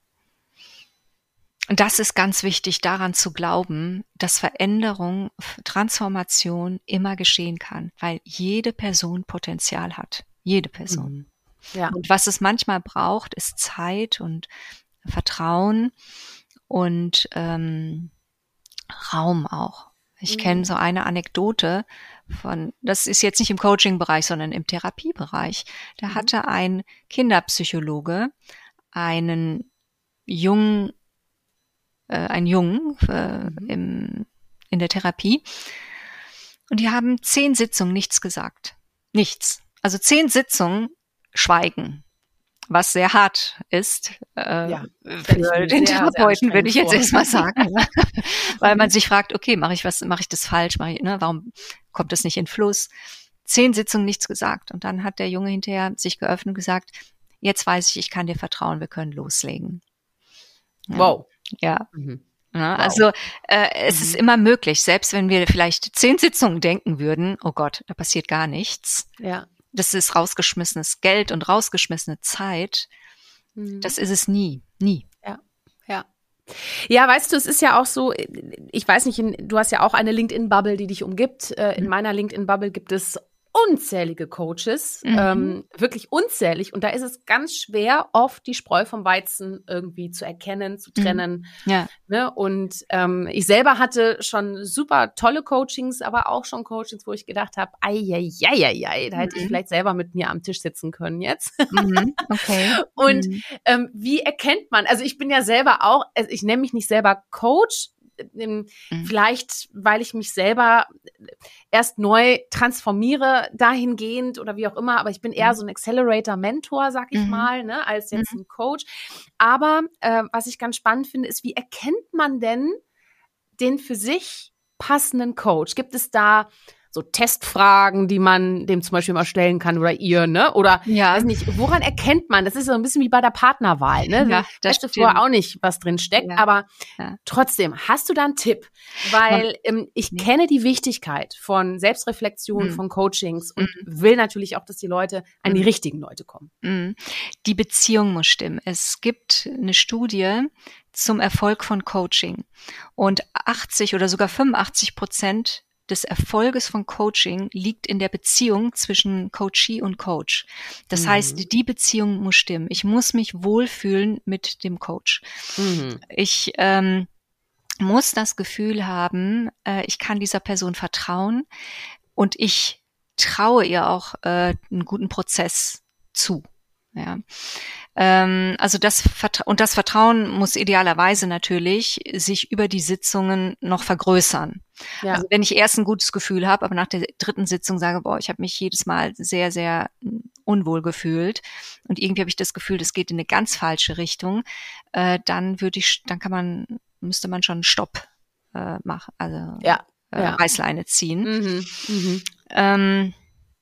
das ist ganz wichtig, daran zu glauben, dass Veränderung, Transformation immer geschehen kann, weil jede Person Potenzial hat. Jede Person. Mhm. Ja. Und was es manchmal braucht, ist Zeit und Vertrauen und ähm, Raum auch. Ich mhm. kenne so eine Anekdote von, das ist jetzt nicht im Coaching-Bereich, sondern im Therapiebereich. Da mhm. hatte ein Kinderpsychologe einen jungen, äh, einen Jungen äh, mhm. im, in der Therapie und die haben zehn Sitzungen nichts gesagt. Nichts. Also zehn Sitzungen Schweigen. Was sehr hart ist äh, ja, für den sehr, Therapeuten, sehr würde ich jetzt erstmal sagen. Weil man sich fragt, okay, mache ich was, mache ich das falsch, mache ich, ne, warum kommt das nicht in Fluss? Zehn Sitzungen nichts gesagt. Und dann hat der Junge hinterher sich geöffnet und gesagt, jetzt weiß ich, ich kann dir vertrauen, wir können loslegen. Ja. Wow. Ja. Mhm. Ja, Wow. also äh, es Mhm. ist immer möglich, selbst wenn wir vielleicht zehn Sitzungen denken würden, oh Gott, da passiert gar nichts. Ja. Das ist rausgeschmissenes Geld und rausgeschmissene Zeit. Mhm. Das ist es nie, nie. Ja, ja. Ja, weißt du, es ist ja auch so, ich weiß nicht, du hast ja auch eine LinkedIn-Bubble, die dich umgibt. In meiner LinkedIn-Bubble gibt es unzählige Coaches, Mhm. ähm, wirklich unzählig. Und da ist es ganz schwer, oft die Spreu vom Weizen irgendwie zu erkennen, zu trennen. Mhm. Ja. Ne? Und ähm, ich selber hatte schon super tolle Coachings, aber auch schon Coachings, wo ich gedacht habe, ei, ei, ei, ei, ei, da hätte ich Mhm. vielleicht selber mit mir am Tisch sitzen können jetzt. Mhm. Okay. Und Mhm. ähm, wie erkennt man, also ich bin ja selber auch, also ich nenne mich nicht selber Coach, ähm, Mhm. vielleicht, weil ich mich selber erst neu transformiere dahingehend oder wie auch immer, aber ich bin eher so ein Accelerator-Mentor, sag ich Mhm. mal, ne, als jetzt Mhm. ein Coach. Aber äh, was ich ganz spannend finde, ist, wie erkennt man denn den für sich passenden Coach? Gibt es da so Testfragen, die man dem zum Beispiel mal stellen kann oder ihr, ne? Oder, Ja. weiß nicht, woran erkennt man? Das ist so ein bisschen wie bei der Partnerwahl, ne? Ja, das weißt du stimmt. vorher auch nicht, was drin steckt, Ja. aber Ja. trotzdem, hast du da einen Tipp? Weil ähm, ich Nee. kenne die Wichtigkeit von Selbstreflexion, Mhm. von Coachings und will natürlich auch, dass die Leute an die Mhm. richtigen Leute kommen. Mhm. Die Beziehung muss stimmen. Es gibt eine Studie zum Erfolg von Coaching und achtzig oder sogar fünfundachtzig Prozent des Erfolges von Coaching liegt in der Beziehung zwischen Coachee und Coach. Das Mhm. heißt, die Beziehung muss stimmen. Ich muss mich wohlfühlen mit dem Coach. Mhm. Ich ähm, muss das Gefühl haben, äh, ich kann dieser Person vertrauen und ich traue ihr auch äh, einen guten Prozess zu. Ja. Ähm, also das Vertra- und das Vertrauen muss idealerweise natürlich sich über die Sitzungen noch vergrößern. Ja. Also wenn ich erst ein gutes Gefühl habe, aber nach der dritten Sitzung sage, boah, ich habe mich jedes Mal sehr, sehr unwohl gefühlt und irgendwie habe ich das Gefühl, das geht in eine ganz falsche Richtung, äh, dann würde ich, dann kann man, müsste man schon einen Stopp äh, machen, also Ja. äh, Ja. Reißleine ziehen. Mhm. Mhm. Ähm,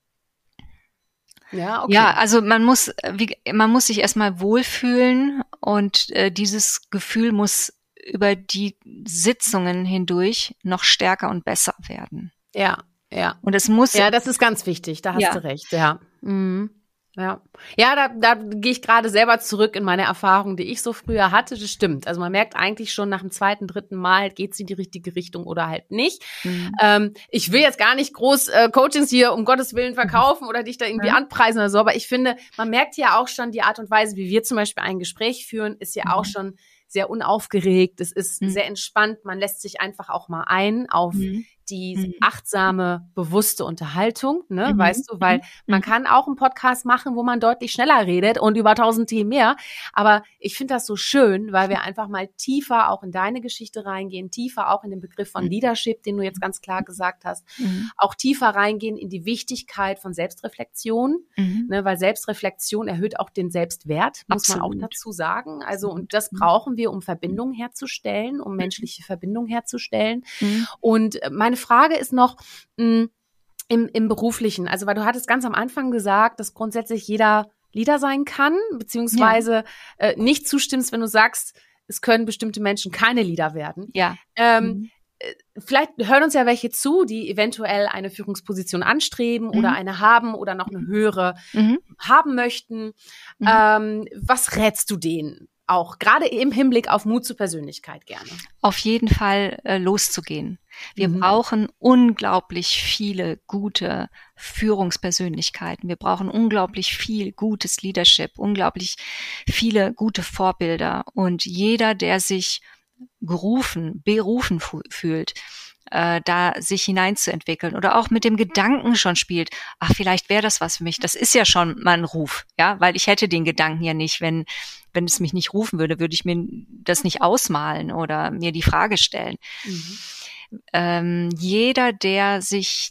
Ja, okay. Ja, also man muss, äh, wie, man muss sich erstmal wohlfühlen und äh, dieses Gefühl muss über die Sitzungen hindurch noch stärker und besser werden. Ja, ja. Und es muss, Ja, das ist ganz wichtig, da hast Ja. du recht, ja. Mhm. Ja, ja, da, da gehe ich gerade selber zurück in meine Erfahrungen, die ich so früher hatte. Das stimmt. Also man merkt eigentlich schon nach dem zweiten, dritten Mal, geht es in die richtige Richtung oder halt nicht. Mhm. Ähm, ich will jetzt gar nicht groß äh, Coachings hier um Gottes Willen verkaufen oder dich da irgendwie Ja. anpreisen oder so, aber ich finde, man merkt ja auch schon die Art und Weise, wie wir zum Beispiel ein Gespräch führen, ist ja Mhm. auch schon sehr unaufgeregt. Es ist Mhm. sehr entspannt. Man lässt sich einfach auch mal ein auf Mhm. die Mhm. achtsame, bewusste Unterhaltung, ne, Mhm. weißt du, weil man Mhm. kann auch einen Podcast machen, wo man deutlich schneller redet und über tausend Themen mehr, aber ich finde das so schön, weil wir einfach mal tiefer auch in deine Geschichte reingehen, tiefer auch in den Begriff von Mhm. Leadership, den du jetzt ganz klar gesagt hast, Mhm. auch tiefer reingehen in die Wichtigkeit von Selbstreflexion, Mhm. ne, weil Selbstreflexion erhöht auch den Selbstwert, muss man auch Absolut. dazu sagen, also Absolut. und das Mhm. brauchen wir, um Verbindung herzustellen, um menschliche Verbindung herzustellen. Mhm. Und meine Frage ist noch, mh, im, im Beruflichen, also weil du hattest ganz am Anfang gesagt, dass grundsätzlich jeder Leader sein kann, beziehungsweise äh, nicht zustimmst, wenn du sagst, es können bestimmte Menschen keine Leader werden. Ja. Ähm, Mhm. äh, Vielleicht hören uns ja welche zu, die eventuell eine Führungsposition anstreben oder Mhm. eine haben oder noch eine höhere Mhm. haben möchten. Mhm. Ähm, was rätst du denen? Auch gerade im Hinblick auf Mut zur Persönlichkeit gerne. Auf jeden Fall äh, loszugehen. Wir Mhm. brauchen unglaublich viele gute Führungspersönlichkeiten. Wir brauchen unglaublich viel gutes Leadership, unglaublich viele gute Vorbilder. Und jeder, der sich gerufen, berufen fu- fühlt, äh, da sich hineinzuentwickeln oder auch mit dem Gedanken schon spielt, ach, vielleicht wäre das was für mich. Das ist ja schon mal ein Ruf, ja, weil ich hätte den Gedanken ja nicht, wenn wenn es mich nicht rufen würde, würde ich mir das nicht ausmalen oder mir die Frage stellen. Mhm. Ähm, jeder, der sich,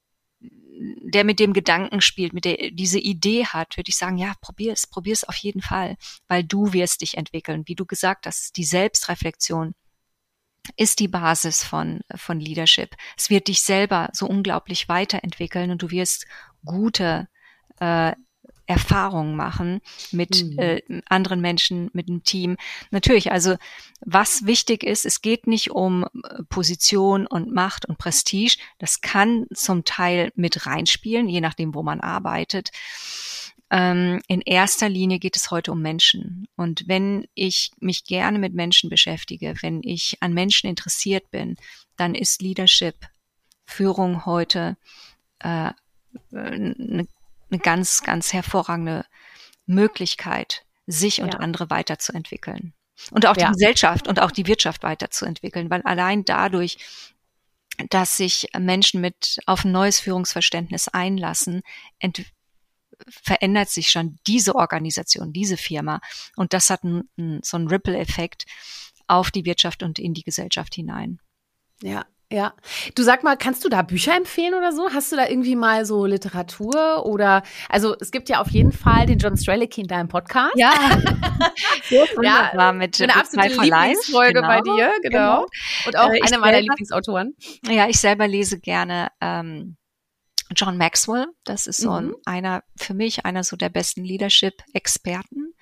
der mit dem Gedanken spielt, mit der diese Idee hat, würde ich sagen, ja, probier es, probier es auf jeden Fall, weil du wirst dich entwickeln. Wie du gesagt hast, die Selbstreflexion ist die Basis von, von Leadership. Es wird dich selber so unglaublich weiterentwickeln und du wirst gute, äh, Erfahrungen machen mit Mhm. äh, anderen Menschen, mit dem Team. Natürlich, also was wichtig ist, es geht nicht um Position und Macht und Prestige. Das kann zum Teil mit reinspielen, je nachdem, wo man arbeitet. Ähm, in erster Linie geht es heute um Menschen. Und wenn ich mich gerne mit Menschen beschäftige, wenn ich an Menschen interessiert bin, dann ist Leadership, Führung heute äh, eine, eine ganz, ganz hervorragende Möglichkeit, sich und Ja. andere weiterzuentwickeln. Und auch die Ja. Gesellschaft und auch die Wirtschaft weiterzuentwickeln, weil allein dadurch, dass sich Menschen mit auf ein neues Führungsverständnis einlassen, ent- verändert sich schon diese Organisation, diese Firma. Und das hat ein, ein, so einen Ripple-Effekt auf die Wirtschaft und in die Gesellschaft hinein. Ja, ja. Du, sag mal, kannst du da Bücher empfehlen oder so? Hast du da irgendwie mal so Literatur oder, also es gibt ja auf jeden Fall den John Strelicky in deinem Podcast. Ja, ja, wunderbar mit eine absolute Five for Life. Lieblingsfolge Genau, bei dir, genau. genau. Und auch Äh, ich eine meiner selber- Lieblingsautoren. Ja, ich selber lese gerne ähm, John Maxwell. Das ist so ein, Mhm. einer, für mich einer so der besten Leadership-Experten.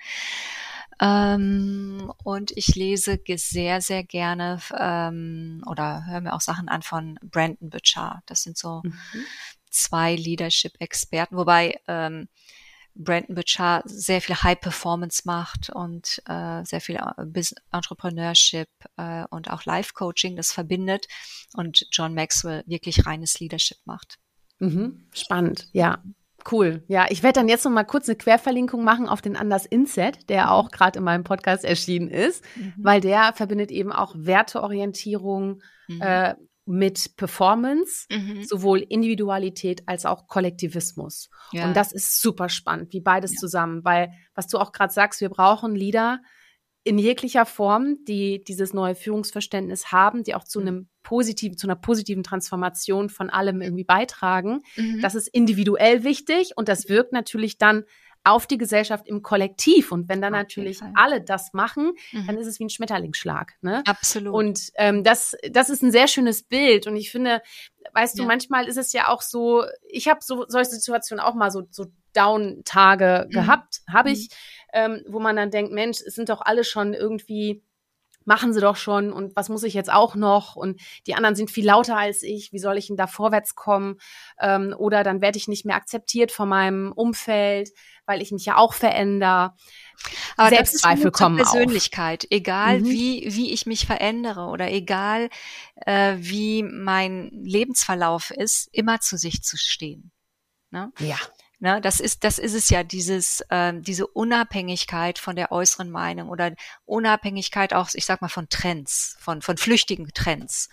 Ähm, und ich lese ge- sehr, sehr gerne ähm, oder höre mir auch Sachen an von Brendon Burchard. Das sind so Mhm. zwei Leadership-Experten, wobei ähm, Brendon Burchard sehr viel High Performance macht und äh, sehr viel äh, Bus- Entrepreneurship äh, und auch Life Coaching, das verbindet, und John Maxwell wirklich reines Leadership macht. Mhm. Spannend, ja. Cool. Ja, ich werde dann jetzt noch mal kurz eine Querverlinkung machen auf den Anders Inset, der auch gerade in meinem Podcast erschienen ist, Mhm. weil der verbindet eben auch Werteorientierung Mhm. äh, mit Performance, Mhm. sowohl Individualität als auch Kollektivismus. Ja. Und das ist super spannend, wie beides Ja. zusammen, weil, was du auch gerade sagst, wir brauchen Leader in jeglicher Form, die dieses neue Führungsverständnis haben, die auch zu Mhm. einem positiven, zu einer positiven Transformation von allem irgendwie beitragen. Mhm. Das ist individuell wichtig und das wirkt natürlich dann auf die Gesellschaft im Kollektiv. Und wenn dann Auf natürlich jeden Fall. alle das machen, Mhm. dann ist es wie ein Schmetterlingsschlag. Ne? Absolut. Und ähm, das, das ist ein sehr schönes Bild. Und ich finde, weißt du, Ja. manchmal ist es ja auch so, ich habe so solche Situationen auch mal so, so Down-Tage Mhm. gehabt, habe Mhm. ich, ähm, wo man dann denkt, Mensch, es sind doch alle schon irgendwie, machen sie doch schon und was muss ich jetzt auch noch und die anderen sind viel lauter als ich, wie soll ich denn da vorwärts kommen, ähm, oder dann werde ich nicht mehr akzeptiert von meinem Umfeld, weil ich mich ja auch verändere. Aber Selbstzweifel das ist kommen Mut zur auf. Persönlichkeit, egal Mhm. wie wie ich mich verändere oder egal äh, wie mein Lebensverlauf ist, immer zu sich zu stehen. Ne? Ja. Ne, das ist, das ist es ja, dieses, ähm, diese Unabhängigkeit von der äußeren Meinung oder Unabhängigkeit auch, ich sag mal, von Trends, von, von flüchtigen Trends,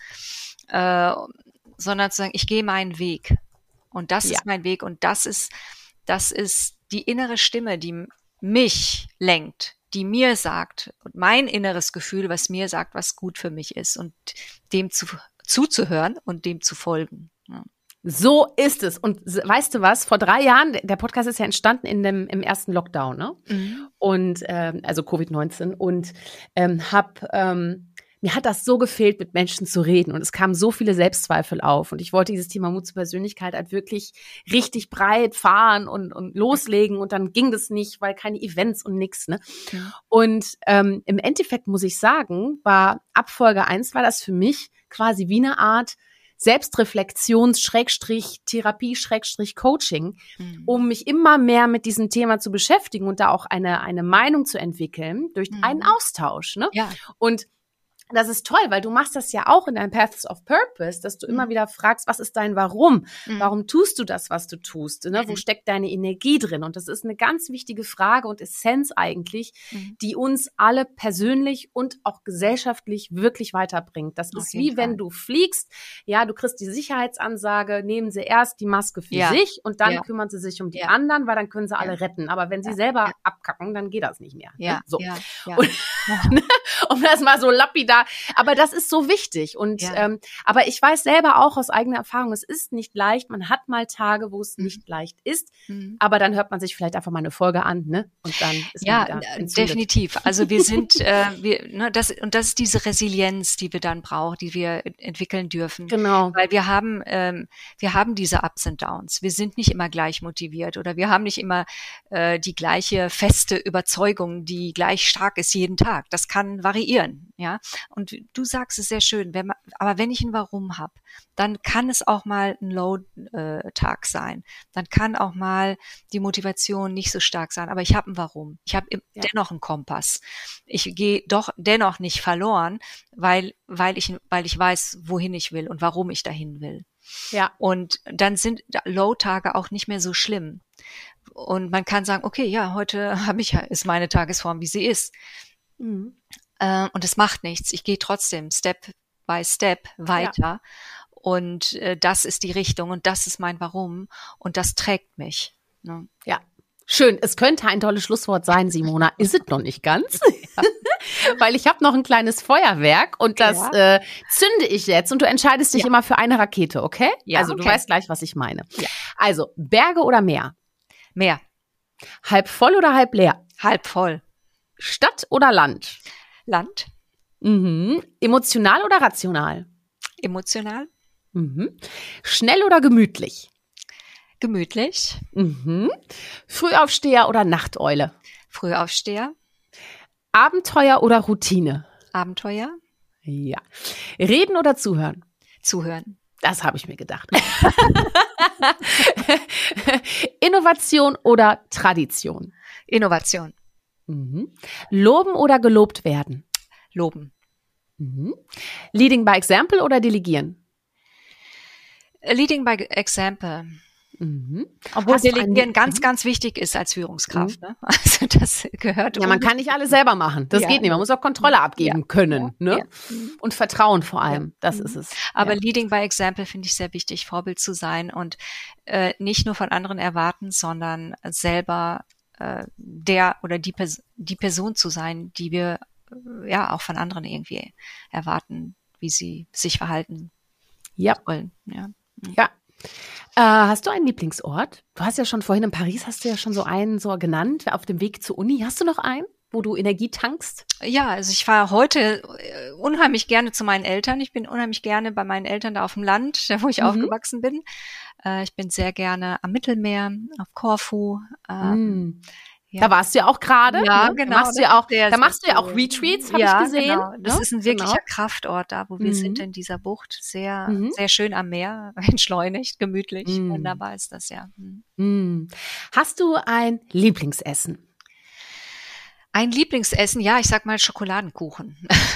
äh, sondern zu sagen, ich gehe meinen Weg und das Ja. ist mein Weg und das ist, das ist die innere Stimme, die mich lenkt, die mir sagt und mein inneres Gefühl, was mir sagt, was gut für mich ist und dem zu, zuzuhören und dem zu folgen. Ja. So ist es. Und s- weißt du was? Vor drei Jahren, der Podcast ist ja entstanden in dem, im ersten Lockdown, ne? Mhm. Und, ähm, also Covid neunzehn. Und ähm, hab, ähm, mir hat das so gefehlt, mit Menschen zu reden. Und es kamen so viele Selbstzweifel auf. Und ich wollte dieses Thema Mut zur Persönlichkeit halt wirklich richtig breit fahren und, und loslegen. Und dann ging das nicht, weil keine Events und nix, ne? Mhm. Und ähm, im Endeffekt muss ich sagen, war ab Folge eins war das für mich quasi wie eine Art Selbstreflexions-, Schrägstrich, Therapie, Schrägstrich, Coaching, Mhm. um mich immer mehr mit diesem Thema zu beschäftigen und da auch eine, eine Meinung zu entwickeln durch Mhm. einen Austausch, ne? Ja. Und das ist toll, weil du machst das ja auch in deinem Paths of Purpose, dass du Mhm. immer wieder fragst, was ist dein Warum? Mhm. Warum tust du das, was du tust? Ne? Wo Mhm. steckt deine Energie drin? Und das ist eine ganz wichtige Frage und Essenz eigentlich, Mhm. die uns alle persönlich und auch gesellschaftlich wirklich weiterbringt. Das Auf ist jeden wie wenn Fall. du fliegst, ja, du kriegst die Sicherheitsansage, nehmen sie erst die Maske für Ja. sich und dann Ja. kümmern sie sich um die Ja. anderen, weil dann können sie Ja. alle retten. Aber wenn sie Ja. selber Ja. abkacken, dann geht das nicht mehr. Ja, Ne? So. ja, ja. Und- Um das mal so lapidar aber, aber das ist so wichtig. Und, Ja. ähm, aber ich weiß selber auch aus eigener Erfahrung, es ist nicht leicht. Man hat mal Tage, wo es Mhm. nicht leicht ist. Mhm. Aber dann hört man sich vielleicht einfach mal eine Folge an, ne? Und dann ist Ja, man wieder äh, entzündet. definitiv. Also wir sind, äh, wir, ne, das und das ist diese Resilienz, die wir dann brauchen, die wir entwickeln dürfen, Genau. weil wir haben, ähm, wir haben diese Ups und Downs. Wir sind nicht immer gleich motiviert oder wir haben nicht immer äh, die gleiche feste Überzeugung, die gleich stark ist jeden Tag. Das kann variieren, ja. Und du sagst es sehr schön. Wenn man, aber wenn ich ein Warum habe, dann kann es auch mal ein Low-Tag sein. Dann kann auch mal die Motivation nicht so stark sein. Aber ich habe ein Warum. Ich habe Ja. dennoch einen Kompass. Ich gehe doch dennoch nicht verloren, weil weil ich weil ich weiß, wohin ich will und warum ich dahin will. Ja. Und dann sind Low-Tage auch nicht mehr so schlimm. Und man kann sagen, okay, ja, heute habe ich ist meine Tagesform, wie sie ist. Mhm. Äh, und es macht nichts. Ich gehe trotzdem Step by Step weiter. Und äh, das ist die Richtung und das ist mein Warum und das trägt mich. Ne? Ja. Schön. Es könnte ein tolles Schlusswort sein, Simona. Ist es noch nicht ganz? Weil ich habe noch ein kleines Feuerwerk und das Ja. äh, zünde ich jetzt und du entscheidest dich Ja. immer für eine Rakete, okay? Ja, also du okay. weißt gleich, was ich meine. Ja. Also Berge oder Meer? Mehr. Halb voll oder halb leer? Halb voll. Stadt oder Land? Land. Mhm. Emotional oder rational? Emotional. Mhm. Schnell oder gemütlich? Gemütlich. Mhm. Frühaufsteher oder Nachteule? Frühaufsteher. Abenteuer oder Routine? Abenteuer. Ja. Reden oder zuhören? Zuhören. Das habe ich mir gedacht. Innovation oder Tradition? Innovation. Mhm. Loben oder gelobt werden? Loben. Mhm. Leading by example oder delegieren? Leading by example. Mhm. Obwohl Hast du Delegieren ein- ganz, Mhm. ganz wichtig ist als Führungskraft. Ne? Also das gehört. Ja, man kann nicht alles selber machen. Das Ja. geht nicht. Man muss auch Kontrolle abgeben Ja. können. Ne? Ja. Mhm. Und Vertrauen vor allem. Das Mhm. ist es. Aber ja. Leading by Example finde ich sehr wichtig, Vorbild zu sein und äh, nicht nur von anderen erwarten, sondern selber äh, der oder die, Pers- die Person zu sein, die wir äh, ja auch von anderen irgendwie erwarten, wie sie sich verhalten Ja. wollen. Ja. Ja. Äh, hast du einen Lieblingsort? Du hast ja schon vorhin in Paris, hast du ja schon so einen so genannt, auf dem Weg zur Uni. Hast du noch einen, wo du Energie tankst? Ja, also ich fahre heute äh, unheimlich gerne zu meinen Eltern. Ich bin unheimlich gerne bei meinen Eltern da auf dem Land, da wo ich Mhm. aufgewachsen bin. Äh, ich bin sehr gerne am Mittelmeer, auf Korfu. Äh, Mm. ja. Da warst du ja auch gerade. Ja, ne? genau, Da machst du das ja auch, ist sehr, da sehr machst du ja auch cool. Retreats, habe Ja, ich gesehen. genau. Das ne? ist ein wirklicher Genau. Kraftort da, wo wir Mhm. sind in dieser Bucht. Sehr, Mhm. sehr schön am Meer, entschleunigt, gemütlich. Mhm. Wunderbar ist das ja. Mhm. Mm. Hast du ein Lieblingsessen? Ein Lieblingsessen, ja, ich sag mal Schokoladenkuchen.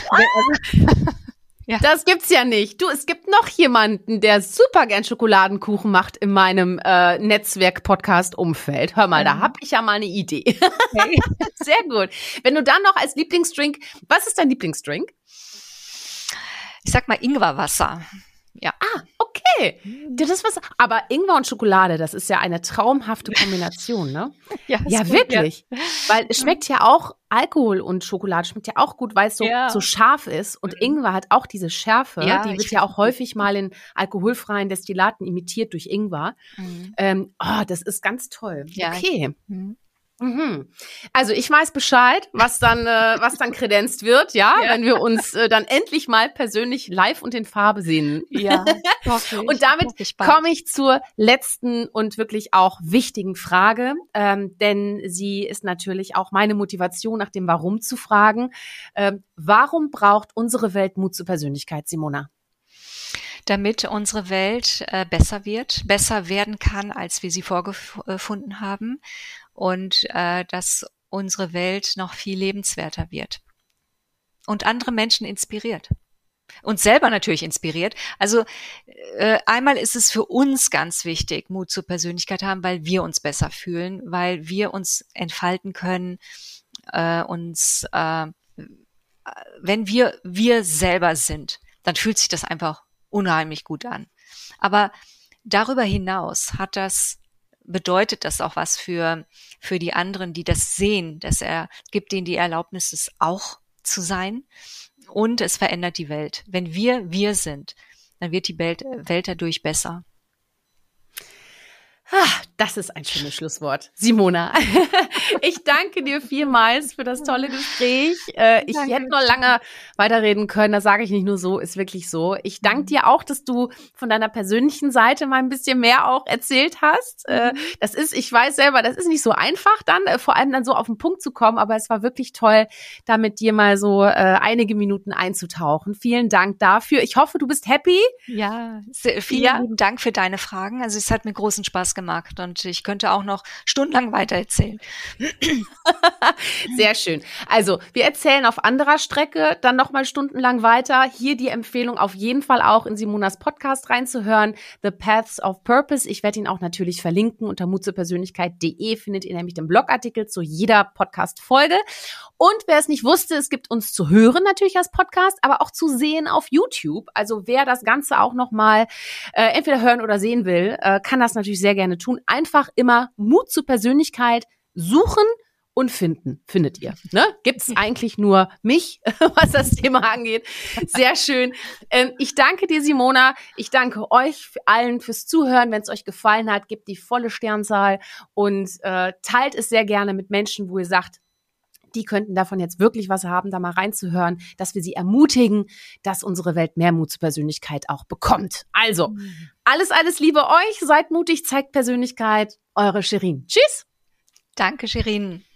Ja. Das gibt's ja nicht. Du, es gibt noch jemanden, der super gern Schokoladenkuchen macht in meinem äh, Netzwerk-Podcast-Umfeld. Hör mal, da Mhm. hab ich ja mal eine Idee. Okay. Sehr gut. Wenn du dann noch als Lieblingsdrink, was ist dein Lieblingsdrink? Ich sag mal Ingwerwasser. Ja. Ah, okay. Ja, das was, aber Ingwer und Schokolade, das ist ja eine traumhafte Kombination, ne? Ja, ist Ja, gut, wirklich. Weil es schmeckt ja auch, Alkohol und Schokolade schmeckt ja auch gut, weil es so, Ja. so scharf ist. Und Mhm. Ingwer hat auch diese Schärfe. Ja, die ich wird ja find- auch häufig mal in alkoholfreien Destillaten imitiert durch Ingwer. Mhm. Ähm, oh, das ist ganz toll. Ja, Okay. Mhm. Mhm. Also ich weiß Bescheid, was dann, äh, was dann kredenzt wird, ja, Ja. wenn wir uns äh, dann endlich mal persönlich live und in Farbe sehen. Ja, hoffe ich. Und damit Hoffe ich bald. komme ich zur letzten und wirklich auch wichtigen Frage, ähm, denn sie ist natürlich auch meine Motivation, nach dem Warum zu fragen. Ähm, warum braucht unsere Welt Mut zur Persönlichkeit, Simona? Damit unsere Welt äh, besser wird, besser werden kann, als wir sie vorgefunden haben und äh, dass unsere Welt noch viel lebenswerter wird und andere Menschen inspiriert. Uns selber natürlich inspiriert. Also äh, einmal ist es für uns ganz wichtig, Mut zur Persönlichkeit haben, weil wir uns besser fühlen, weil wir uns entfalten können, äh, uns, äh, wenn wir wir selber sind, dann fühlt sich das einfach unheimlich gut an. Aber darüber hinaus hat das, bedeutet das auch was für, für die anderen, die das sehen, dass er gibt denen die Erlaubnis, es auch zu sein. und es verändert die Welt. Wenn wir wir sind, dann wird die Welt, Welt dadurch besser. Ah, das ist ein schönes Schlusswort. Simona, ich danke dir vielmals für das tolle Gespräch. Äh, ich danke. hätte noch lange weiterreden können, das sage ich nicht nur so, ist wirklich so. Ich danke dir auch, dass du von deiner persönlichen Seite mal ein bisschen mehr auch erzählt hast. Äh, das ist, ich weiß selber, das ist nicht so einfach dann, äh, vor allem dann so auf den Punkt zu kommen, aber es war wirklich toll, da mit dir mal so äh, einige Minuten einzutauchen. Vielen Dank dafür. Ich hoffe, du bist happy. Ja, sehr, vielen ja. lieben Dank für deine Fragen. Also es hat mir großen Spaß gemacht und ich könnte auch noch stundenlang weiter erzählen. Sehr schön. Also wir erzählen auf anderer Strecke dann noch mal stundenlang weiter. Hier die Empfehlung auf jeden Fall auch in Simonas Podcast reinzuhören. The Paths of Purpose. Ich werde ihn auch natürlich verlinken. Unter mut zur persönlichkeit punkt de findet ihr nämlich den Blogartikel zu jeder Podcast-Folge. Und wer es nicht wusste, es gibt uns zu hören natürlich als Podcast, aber auch zu sehen auf YouTube. Also wer das Ganze auch noch mal äh, entweder hören oder sehen will, äh, kann das natürlich sehr gerne tun. Einfach immer Mut zur Persönlichkeit suchen und finden, findet ihr. Ne? Gibt's eigentlich nur mich, was das Thema angeht. Sehr schön. Ähm, ich danke dir, Simona. Ich danke euch allen fürs Zuhören. Wenn es euch gefallen hat, gebt die volle Sternzahl und äh, teilt es sehr gerne mit Menschen, wo ihr sagt, die könnten davon jetzt wirklich was haben, da mal reinzuhören, dass wir sie ermutigen, dass unsere Welt mehr Mut zur Persönlichkeit auch bekommt. Also, alles, alles Liebe euch. Seid mutig, zeigt Persönlichkeit. Eure Shirin. Tschüss. Danke, Shirin.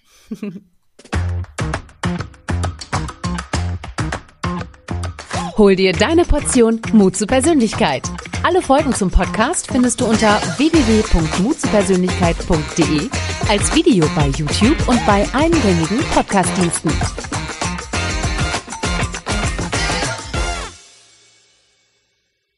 Hol dir deine Portion Mut zur Persönlichkeit. Alle Folgen zum Podcast findest du unter w w w punkt mut zur persönlichkeit punkt de, als Video bei YouTube und bei allen gängigen Podcast-Diensten.